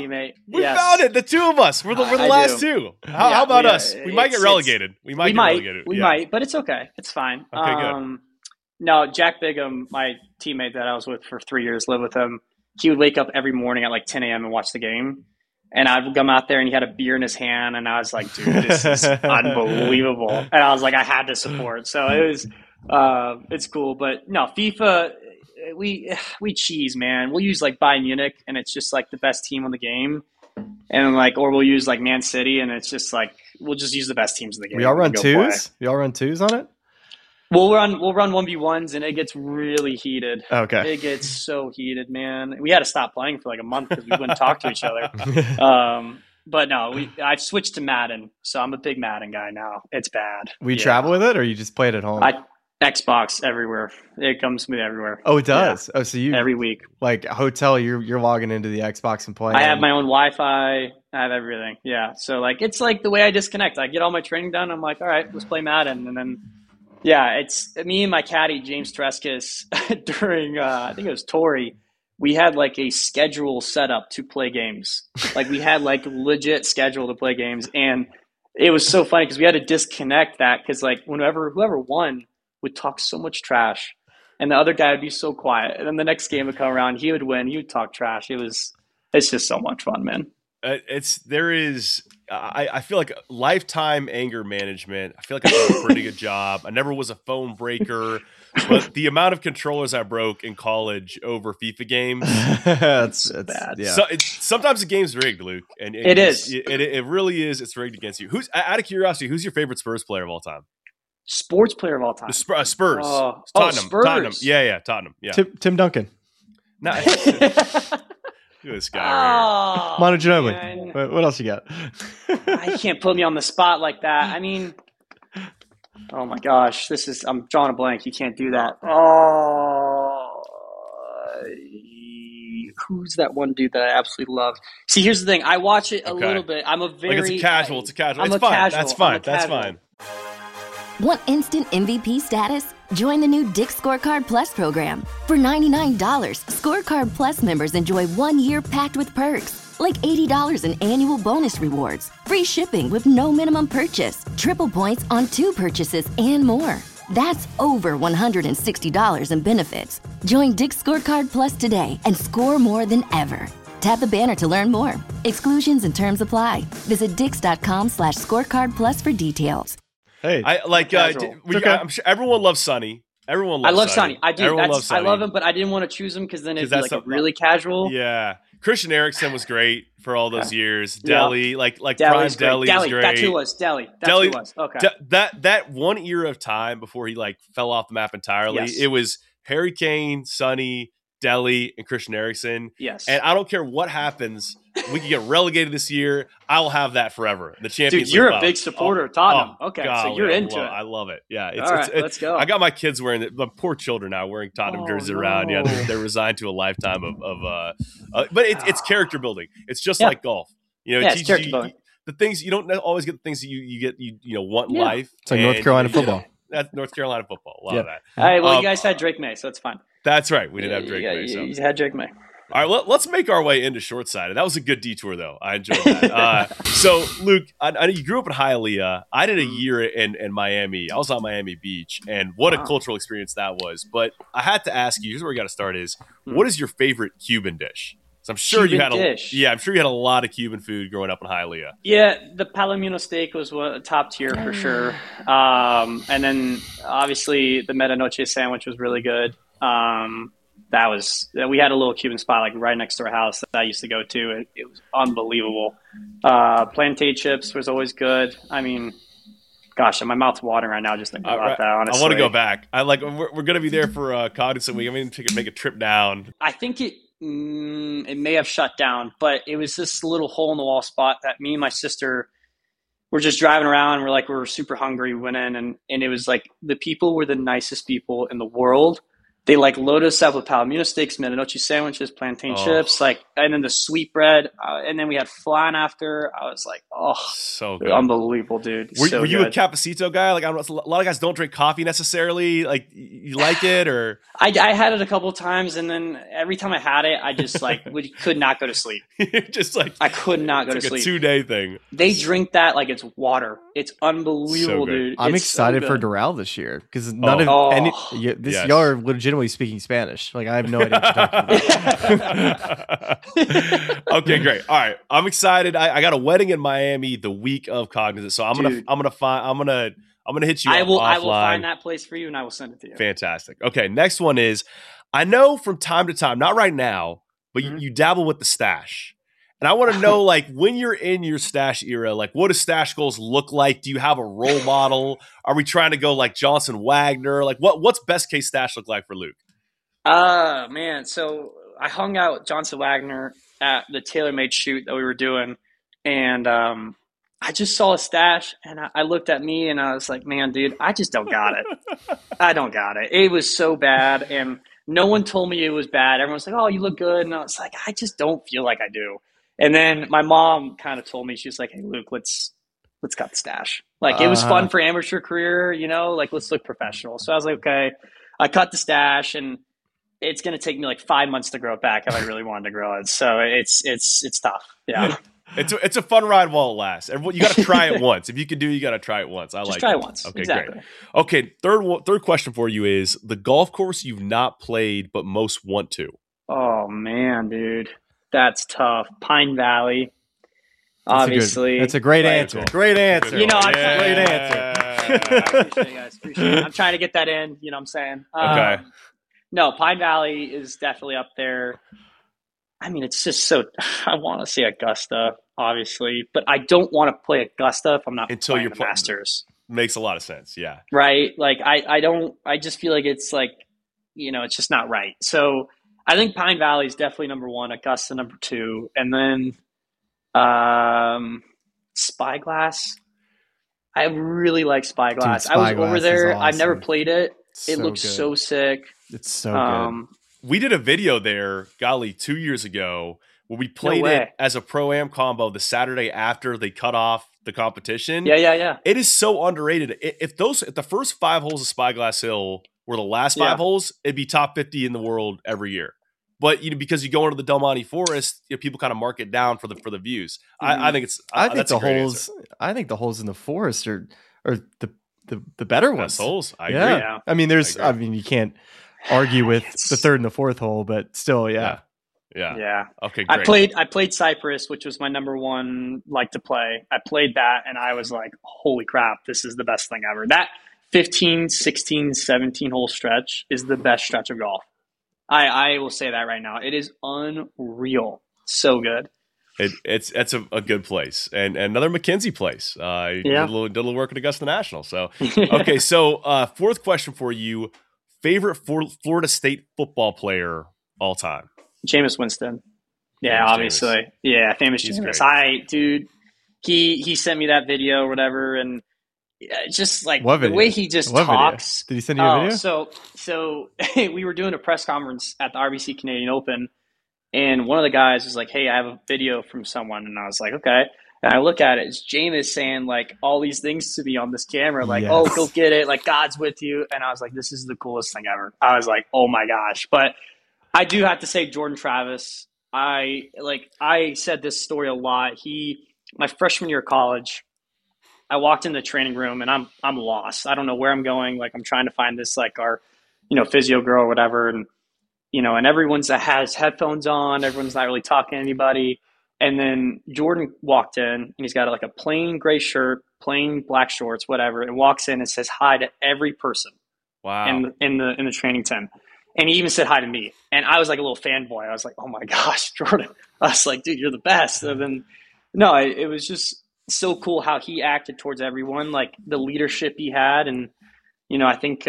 found it. The two of us. We're the last two. How about us? We might get relegated. We might, but it's okay. It's fine. Okay, good. No, Jack Bigham, my teammate that I was with for 3 years, lived with him. He would wake up every morning at like 10 a.m. and watch the game. And I'd come out there and he had a beer in his hand. And I was like, dude, this is unbelievable. And I was like, I had to support. So it was, it's cool. But no, FIFA, we cheese, man. We'll use like Bayern Munich, and it's just like the best team on the game. And like, or we'll use like Man City, and it's just like, we'll just use the best teams in the game. We all run twos? We all run twos on it? We'll run 1v1s, and it gets really heated. Okay. It gets so heated, man. We had to stop playing for like a month because we wouldn't talk to each other. But no, I've switched to Madden, so I'm a big Madden guy now. It's bad. We travel with it, or you just play it at home? Xbox everywhere. It comes with me everywhere. Oh, it does. Yeah. Oh, so you every week, like a hotel, you're logging into the Xbox and playing. I have my own Wi-Fi. I have everything. Yeah. So like, it's like the way I disconnect. I get all my training done. I'm like, all right, let's play Madden, and then it's me and my caddy James Trescus during I think it was Torrey. We had like a schedule set up to play games. Like we had like legit schedule to play games, and it was so funny because we had to disconnect that because like whoever won would talk so much trash, and the other guy would be so quiet. And then the next game would come around, he would win, he would talk trash. It's just so much fun, man. I feel like lifetime anger management. I feel like I did a pretty good job. I never was a phone breaker, but the amount of controllers I broke in college over FIFA games, that's bad. Yeah. So sometimes the game's rigged, Luke, and it is. It really is. It's rigged against you. Who's, out of curiosity, who's your favorite Spurs player of all time? Sports player of all time. Spurs. Tottenham. Spurs. Tottenham. Yeah, Tottenham. Yeah. Tim Duncan. No. This guy. Manu Ginobili. What else you got? You can't put me on the spot like that. I mean, oh my gosh, I'm drawing a blank. You can't do that. Who's that one dude that I absolutely love? See, here's the thing. I watch it a little bit. I'm a very it's a casual. It's fine. That's fine. Want instant MVP status? Join the new Dick's Scorecard Plus program. For $99, Scorecard Plus members enjoy 1 year packed with perks, like $80 in annual bonus rewards, free shipping with no minimum purchase, triple points on 2 purchases, and more. That's over $160 in benefits. Join Dick's Scorecard Plus today and score more than ever. Tap the banner to learn more. Exclusions and terms apply. Visit dix.com/scorecard plus for details. Hey, I'm sure everyone loves Sonny. I love Sonny. I do. I love him, but I didn't want to choose him because then it'd be like a really casual. Yeah, Christian Eriksen was great for all those years. Deli, like prime Deli was great. That's who was Deli. Who was. Okay. That one era of time before he like fell off the map entirely. Yes. It was Harry Kane, Sonny, Deli, and Christian Eriksen. Yes. And I don't care what happens. We can get relegated this year. I'll have that forever. The Champions League. Dude, you're a big supporter of Tottenham. Okay, so you're into it. I love it. Yeah. All right, let's go. I got my kids wearing the poor children now wearing Tottenham jerseys around. Yeah, they're resigned to a lifetime but it's character building. It's just like golf. You know, it teaches you the things you don't always get. The things that you get want in life. It's like North Carolina football. That's North Carolina football. A lot of that. All right. Well, you guys had Drake May, so it's fine. That's right. We did have Drake May. So. You had Drake May. All right, let's make our way into short-sided. That was a good detour, though. I enjoyed that. So, Luke, I know you grew up in Hialeah. I did a year in Miami. I was on Miami Beach, and what a cultural experience that was. But I had to ask you, here's where we got to start is, what is your favorite Cuban dish? So I'm sure you had a lot of Cuban food growing up in Hialeah. Yeah, the Palomino steak was top tier for sure. And then, obviously, the Medianoche sandwich was really good. We had a little Cuban spot like right next to our house that I used to go to. It was unbelievable. Plantain chips was always good. I mean, gosh, my mouth's watering right now just thinking about that. Honestly, I want to go back. We're going to be there for Cognizant Week. I'm going to make a trip down. I think it may have shut down, but it was this little hole in the wall spot that me and my sister were just driving around. We were super hungry. We went in and it was like the people were the nicest people in the world. They loaded us up with Palomino steaks, Medianoche sandwiches, plantain chips, and then the sweet bread, and then we had flan after. I was like, so good, unbelievable, dude. Were you a cafecito guy? Like, I don't know, a lot of guys don't drink coffee necessarily. Like, you like it, or I had it a couple of times, and then every time I had it, I just could not go to sleep. Just I could not go to sleep. A 2-day thing. They drink that like it's water. It's unbelievable, dude. I'm excited for Doral this year because y'all are legitimately speaking Spanish. Like, I have no idea what you're talking about. Okay, great. All right, I'm excited. I got a wedding in Miami the week of Cognizant, so I'm gonna hit you. I will offline. Find that place for you, and I will send it to you. Fantastic. Okay, next one is, I know from time to time, not right now, but you dabble with the stash. And I want to know, when you're in your stash era, what do stash goals look like? Do you have a role model? Are we trying to go like Johnson Wagner? What's best case stash look like for Luke? Man. So I hung out with Johnson Wagner at the TaylorMade shoot that we were doing. And I just saw a stash and I looked at me and I was like, man, dude, I just don't got it. I don't got it. It was so bad. And no one told me it was bad. Everyone's like, oh, you look good. And I was like, I just don't feel like I do. And then my mom kind of told me, she was like, hey, Luke, let's cut the stash. Like, it was fun for amateur career, like, let's look professional. So I was like, okay, I cut the stash, and it's going to take me like 5 months to grow it back if I really wanted to grow it. So it's tough. Yeah. It's a fun ride while it lasts. And you got to try it once. If you can do, you got to try it once. Just try it once. Okay, exactly. Great. Okay, third question for you is the golf course you've not played but most want to. Oh man, dude, that's tough. Pine Valley, obviously. That's a great answer. Cool. Great answer. Great answer. I appreciate it, guys. Appreciate it. I'm trying to get that in. You know what I'm saying? Okay. No, Pine Valley is definitely up there. I mean, it's just so. I want to see Augusta, obviously, but I don't want to play Augusta if I'm not playing the Masters. Makes a lot of sense. Yeah. Right. Like I don't. I just feel like it's like, it's just not right. So I think Pine Valley is definitely number one. Augusta number two, and then Spyglass. I really like Spyglass. Dude, I was over there. awesome. I've never played it. It looks good. so sick. It's so good. We did a video there, 2 years ago, where we played it as a Pro-Am combo the Saturday after they cut off the competition. Yeah. It is so underrated. If the first 5 holes of Spyglass Hill were the last 5 holes, it'd be top 50 in the world every year. But because you go into the Del Monte Forest, people kind of mark it down for the views. I think it's. I think that's the a great holes. answer. I think the holes in the forest are the better ones. Best holes. I agree. Yeah. I mean, you can't argue with the third and the fourth hole, but still, yeah. Okay, great. I played Cypress, which was my number one like to play. I played that and I was like, holy crap, this is the best thing ever. That 15, 16, 17 hole stretch is the best stretch of golf. I will say that right now. It is unreal. So good. It's a good place. And another McKenzie place. Did a little work at Augusta National. So, okay. So fourth question for you. Favorite Florida State football player all time? Jameis Winston. Yeah, Jameis. obviously. Yeah, famous Jameis. He sent me that video or whatever, and just like the way he just talks. Video? Did he send you a video? So we were doing a press conference at the RBC Canadian Open, and one of the guys was like, hey, I have a video from someone. And I was like, okay. And I look at it, it's Jameis saying like all these things to me on this camera, like, oh, go get it, like God's with you. And I was like, this is the coolest thing ever. I was like, oh my gosh. But I do have to say Jordan Travis. I said this story a lot. My freshman year of college, I walked in the training room and I'm lost. I don't know where I'm going. Like I'm trying to find this like our, physio girl or whatever. And, and everyone's that has headphones on. Everyone's not really talking to anybody. And then Jordan walked in and he's got like a plain gray shirt, plain black shorts, whatever, and walks in and says hi to every person. Wow. In the training tent. And he even said hi to me. And I was like a little fanboy. I was like, oh my gosh, Jordan. I was like, dude, you're the best. And then it was just so cool how he acted towards everyone, like the leadership he had. And, I think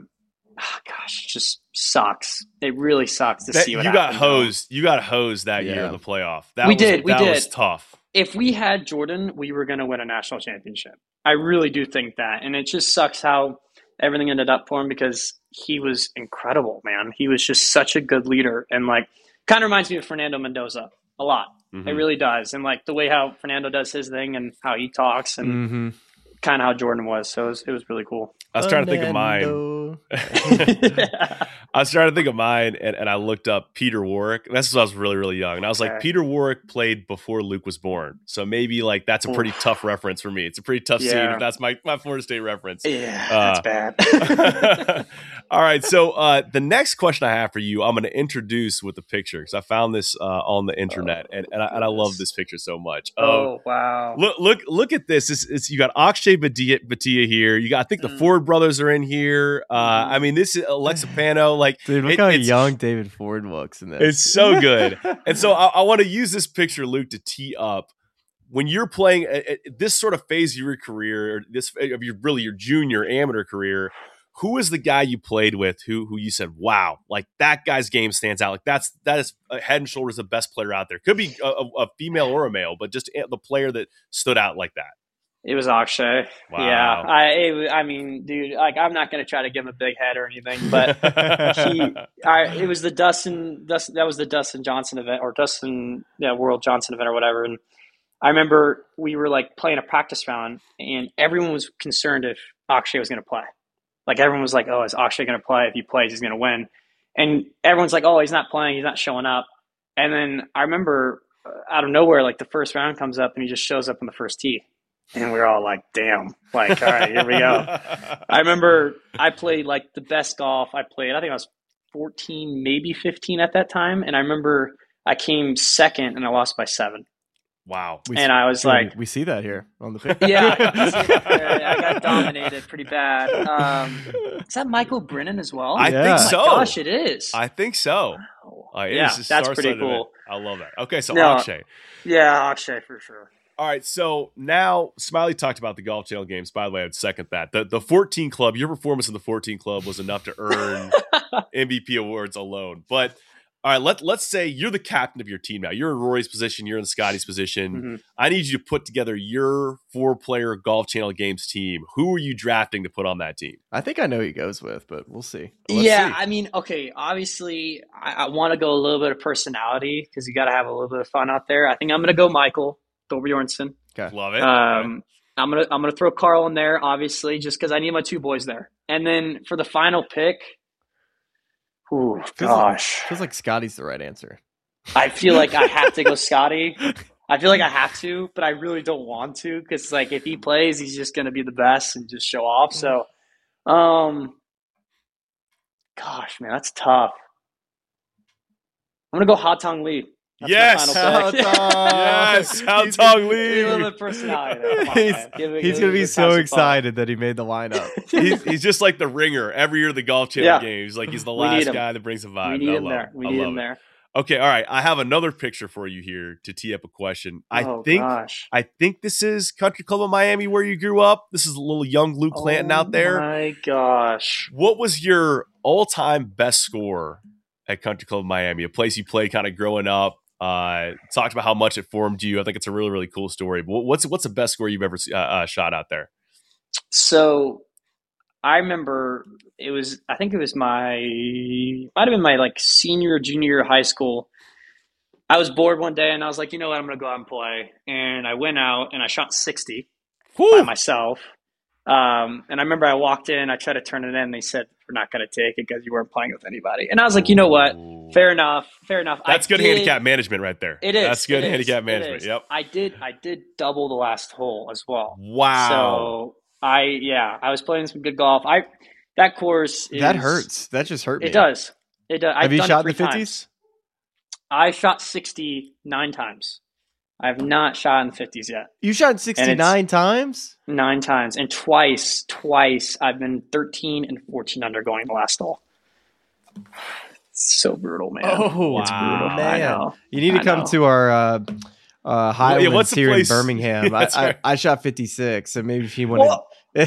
it just sucks. It really sucks to see what happened. You got hosed that year in the playoff. We did. That was tough. If we had Jordan, we were going to win a national championship. I really do think that. And it just sucks how everything ended up for him because he was incredible, man. He was just such a good leader. And like, kind of reminds me of Fernando Mendoza a lot. Mm-hmm. It really does. And like the way how Fernando does his thing and how he talks and kind of how Jordan was. So it was really cool. I was trying to think of mine. I was trying to think of mine, and I looked up Peter Warwick. That's when I was really, really young. And I was like, Peter Warwick played before Luke was born. So maybe like that's a pretty tough reference for me. It's a pretty tough scene if that's my Florida State reference. Yeah, that's bad. All right. So the next question I have for you, I'm going to introduce with the picture because I found this on the internet, and I love this picture so much. Oh, wow. Look at this. You got Akshay Bhatia here. You got, I think the Ford brothers are in here. I mean, this is Alexa Pano. Like, dude, look how young David Ford looks in this. It's so good. And so I want to use this picture, Luke, to tee up when you're playing this sort of phase of your career, or this of your junior amateur career. who is the guy you played with who you said, wow, like that guy's game stands out? Like that is head and shoulders the best player out there. Could be a female or a male, but just the player that stood out like that. It was Akshay. Wow. Yeah. I mean, dude, like I'm not going to try to give him a big head or anything, but it was the Dustin, that was the Dustin Johnson event or World Johnson event or whatever. And I remember we were like playing a practice round and everyone was concerned if Akshay was going to play. Like everyone was like, oh, is Akshay going to play? If he plays, he's going to win. And everyone's like, oh, he's not playing. He's not showing up. And then I remember out of nowhere, like the first round comes up and he just shows up in the first tee. And we were all like, damn, like, all right, here we go. I remember I played like the best golf I played. I think I was 14, maybe 15 at that time. And I remember I came second and I lost by 7. Wow. And I was like, we see that here on the picture. Yeah, I got dominated pretty bad. Is that Michael Brennan as well? I think so. Oh my gosh, it is. I think so. Wow. Yeah, that's pretty cool. I love that. Okay, so Akshay. Yeah, Akshay for sure. All right, so now Smiley talked about the Golf Channel games. By the way, I'd second that. The 14 Club, your performance in the 14 Club was enough to earn MVP awards alone. But all right, let's say you're the captain of your team now. You're in Rory's position. You're in Scotty's position. Mm-hmm. I need you to put together your 4-player Golf Channel games team. Who are you drafting to put on that team? I think I know who he goes with, but we'll see. Let's see. I mean, okay, obviously I want to go a little bit of personality because you got to have a little bit of fun out there. I think I'm going to go Michael Thorbjornsen. Okay. Love it. I'm gonna throw Carl in there, obviously, just because I need my 2 boys there. And then for the final pick, feels like Scotty's the right answer. I feel like I have to go Scotty. I feel like I have to, but I really don't want to because, like, if he plays, he's just gonna be the best and just show off. So, gosh, man, that's tough. I'm gonna go Ha-Tong Lee. That's yes, Ha-Tong Lee. A little bit personality there. He's going to be so excited that he made the lineup. he's just like the ringer every year of the Golf Channel game. He's the last guy that brings a vibe. We need him there. We need him there. Okay, all right. I have another picture for you here to tee up a question. I think this is Country Club of Miami where you grew up. This is a little young Luke Clanton out there. Oh my gosh. What was your all-time best score at Country Club of Miami? A place you played kind of growing up. Talked about how much it formed you. I think it's a really, really cool story. But what's the best score you've ever shot out there? So I remember I think it was might have been my like senior or junior year of high school. I was bored one day and I was like, you know what, I'm going to go out and play. And I went out and I shot 60 by myself. And I remember I walked in, I tried to turn it in, and they said, we're not going to take it because you weren't playing with anybody. And I was like, you know what? Fair enough. That's good handicap management right there. It is. That's good handicap management. Yep. I did double the last hole as well. Wow. So I was playing some good golf. That course is, that hurts. That just hurt me. It does. Have you shot in the 50s? I shot 69 times. I have not shot in the 50s yet. You shot 69 times? 9 times. And twice, I've been 13 and 14 under going the last hole. It's so brutal, man. Oh, it's brutal. Man. I know. You need to come to our Highlands here in Birmingham. Right. I shot 56, so maybe if you want to...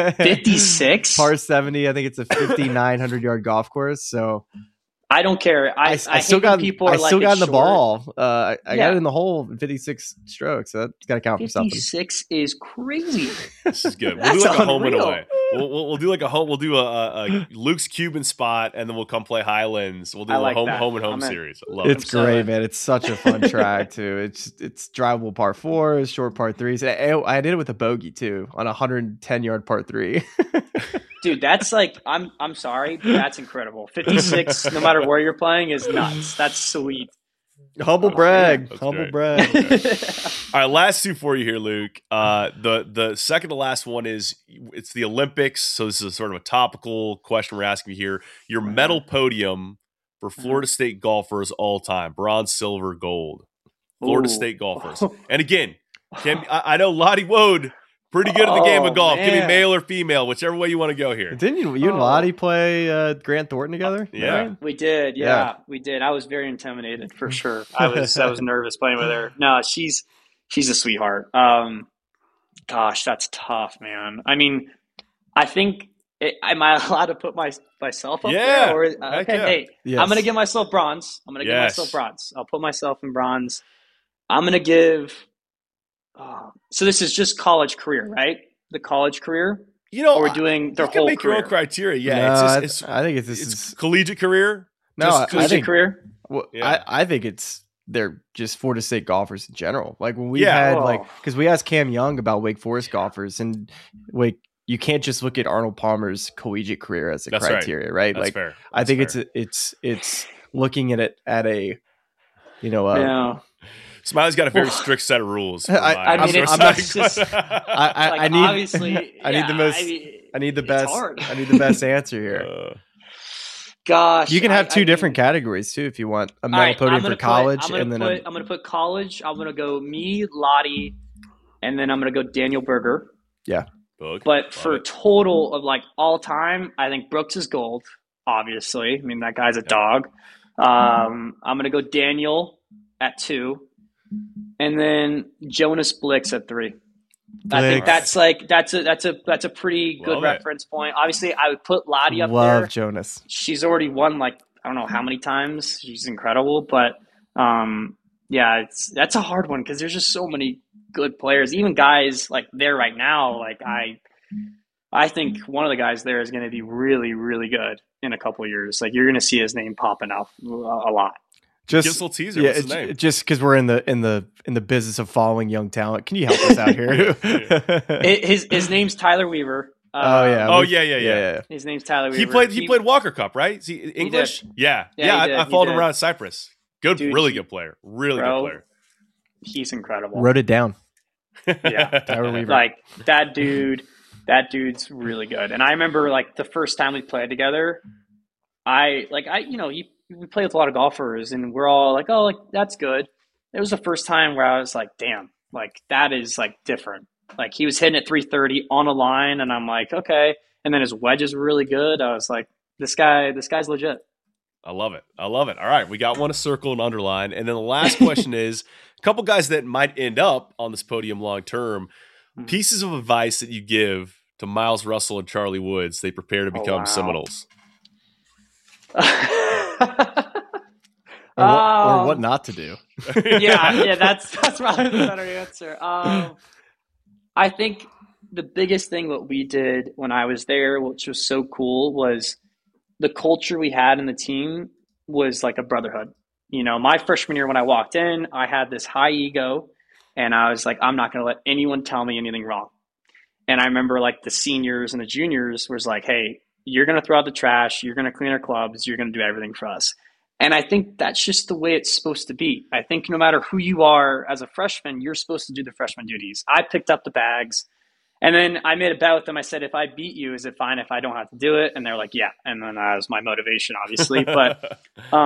56? Par 70, I think it's a 5,900-yard golf course, so... I don't care. I still got people. I still got in the ball. I got it in the hole in 56 strokes. So that's got to count for something. 56 is crazy. This is good. We'll do like a home and away. We'll do like a home. We'll do a Luke's Cuban spot, and then we'll come play Highlands. We'll do a home and home series. I love it's great, man. It's such a fun track too. It's drivable par 4s, short par 3s. I did it with a bogey too on a 110-yard par 3. Dude, that's like, I'm sorry, but that's incredible. 56, no matter where you're playing, is nuts. That's sweet. Humble brag. That's Humble great. brag. All right, last 2 for you here, Luke. The second to last one it's the Olympics. So this is sort of a topical question we're asking you here. Your medal podium for Florida State golfers all time, bronze, silver, gold. Florida State golfers. And again, I know Lottie Woad, pretty good at the game of golf. Man. Give me male or female, whichever way you want to go here. Didn't you and Lottie play Grant Thornton together? Yeah. Right? We did. Yeah, we did. I was very intimidated for sure. I was nervous playing with her. No, she's a sweetheart. Gosh, that's tough, man. I mean, I think Am I allowed to put myself up Yeah. there? Or, Heck okay, yeah. hey, Yes. I'm going to give myself bronze. I'll put myself in bronze. I'm going to give so this is just college career, right? The college career? Or we're doing their you can whole make career? your own criteria. Yeah, No, it's I think this it's is collegiate career. no. Just I Collegiate think career? well, Yeah. I think they're just Florida State golfers in general. Like when we Yeah. had Oh. because we asked Cam Young about Wake Forest golfers, and you can't just look at Arnold Palmer's collegiate career as a That's right. criteria, right? That's Like fair. I That's think fair. it's looking at it at a Yeah. Smiley's got a very strict set of rules. I mean, I'm not just I need obviously. I need the most I need the best hard. I need the best answer here. Gosh, You can have two I different mean, categories too if you want a all medal right, podium I'm for gonna college put, I'm and gonna then put, I'm gonna put college. I'm gonna go me, Lottie, and then I'm gonna go Daniel Berger. Book. But Love for it. total of like all time, I think Brooks is gold. Obviously, I mean that guy's a dog. I'm gonna go Daniel at 2, and then Jonas Blix at 3. I think Blix. that's a pretty good Love it. reference point. Obviously, I would put Lottie up love there. Jonas. She's already won like I don't know how many times. She's incredible, but yeah, that's a hard one because there's just so many good players. Even guys like there right now, like I think one of the guys there is going to be really, really good in a couple of years. Like you're going to see his name popping up a lot. Just Give us a little teaser. What's his name? just because we're in the business of following young talent, can you help us out here? His name's Tyler Weaver. Oh yeah. Oh yeah. His name's Tyler Weaver. He played Walker Cup, right? Is he English? Yeah. Yeah, he did. I He followed him did. around in Cyprus. Good, Dude, really good player. Really bro, good player. He's incredible. Wrote it down. Yeah. Tyler Weaver. Like that dude's really good. And I remember like the first time we played together, we play with a lot of golfers and we're all like, oh, like that's good. It was the first time where I was like, damn, like that is like different. Like he was hitting at 330 on a line and I'm like, okay. And then his wedges were really good. I was like, this guy's legit. I love it. All right, we got one to circle and underline. And then the last question is a couple guys that might end up on this podium long term. Pieces of advice that you give to Miles Russell and Charlie Woods, they prepare to become wow. Seminoles. Or what not to do. yeah, that's probably the better answer. I think the biggest thing what we did when I was there, which was so cool, was the culture we had in the team was like a brotherhood. You know, my freshman year when I walked in, I had this high ego and I was like, I'm not going to let anyone tell me anything wrong. And I remember like the seniors and the juniors was like, hey, you're going to throw out the trash. You're going to clean our clubs. You're going to do everything for us. And I think that's just the way it's supposed to be. I think no matter who you are as a freshman, you're supposed to do the freshman duties. I picked up the bags. And then I made a bet with them. I said, if I beat you, is it fine if I don't have to do it? And they're like, yeah. And then that was my motivation, obviously. But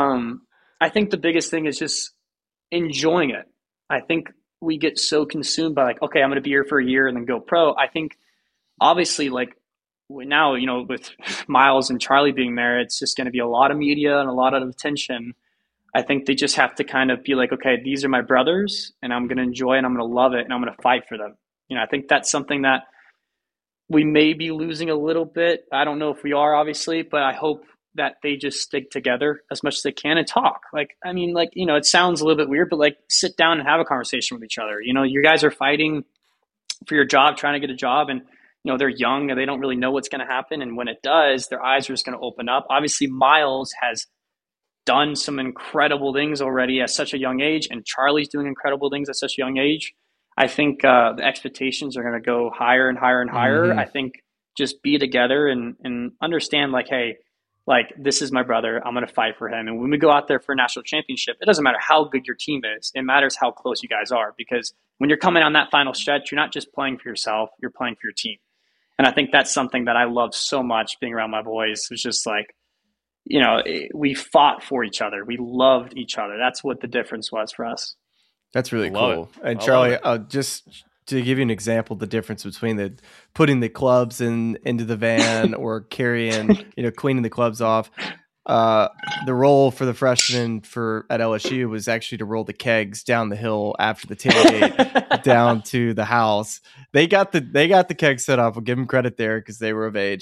I think the biggest thing is just enjoying it. I think we get so consumed by like, okay, I'm going to be here for a year and then go pro. I think obviously like now, you know, with Miles and Charlie being there, it's just going to be a lot of media and a lot of attention. I think they just have to kind of be like, okay, these are my brothers and I'm going to enjoy and I'm going to love it and I'm going to fight for them. You know, I think that's something that we may be losing a little bit. I don't know if we are, obviously, but I hope that they just stick together as much as they can and talk. Like, I mean, like, you know, it sounds a little bit weird, but like sit down and have a conversation with each other. You know, you guys are fighting for your job, trying to get a job, and, you know, they're young and they don't really know what's going to happen. And when it does, their eyes are just going to open up. Obviously, Miles has done some incredible things already at such a young age, and Charlie's doing incredible things at such a young age. I think the expectations are going to go higher and higher and higher. Mm-hmm. I think just be together and understand like, hey, like this is my brother. I'm going to fight for him. And when we go out there for a national championship, it doesn't matter how good your team is. It matters how close you guys are, because when you're coming on that final stretch, you're not just playing for yourself, you're playing for your team. And I think that's something that I love so much being around my boys. It was just like, you know, we fought for each other. We loved each other. That's what the difference was for us. That's really Love cool. it. And I Charlie, love just to give you an example, the difference between putting the clubs into the van or carrying, you know, cleaning the clubs off. The role for the freshmen at LSU was actually to roll the kegs down the hill after the tailgate down to the house. They got the kegs set up. We'll give them credit there because they were of age.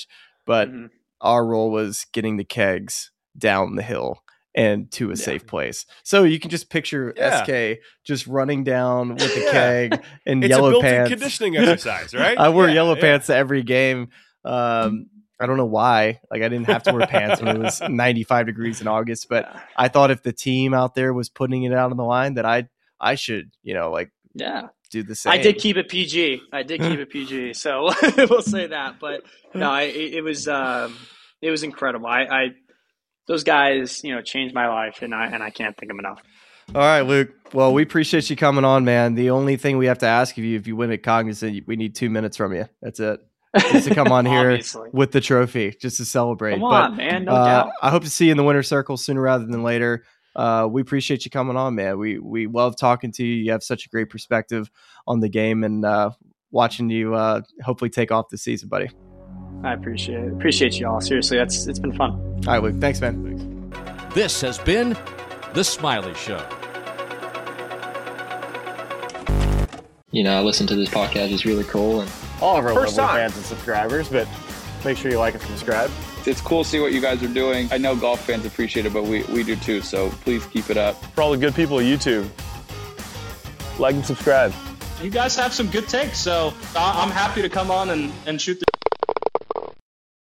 but our role was getting the kegs down the hill and to a safe place. So you can just picture SK just running down with the keg and it's yellow a built-in pants. Conditioning exercise, right? I wore yellow pants to every game. I don't know why. Like, I didn't have to wear pants when it was 95 degrees in August, but I thought if the team out there was putting it out on the line, that I should, do the same. I did keep it PG. So we'll say that. But no, it was incredible. Those guys, changed my life, and I can't thank them enough. All right, Luke. Well, we appreciate you coming on, man. The only thing we have to ask of you, if you win at Cognizant, we need 2 minutes from you. That's it. Just to come on here with the trophy, just to celebrate. Come on, man. No doubt. I hope to see you in the winner's circle sooner rather than later. We appreciate you coming on, man. We love talking to you. You have such a great perspective on the game, and watching you hopefully take off this season, buddy. I appreciate it. Appreciate you all. Seriously, it's been fun. All right, Luke. Thanks, man. This has been The Smiley Show. I listen to this podcast. It's really cool. And all of our lovely fans and subscribers, but make sure you like and subscribe. It's cool to see what you guys are doing. I know golf fans appreciate it, but we do too, so please keep it up. For all the good people at YouTube, like and subscribe. You guys have some good takes, so I'm happy to come on and shoot the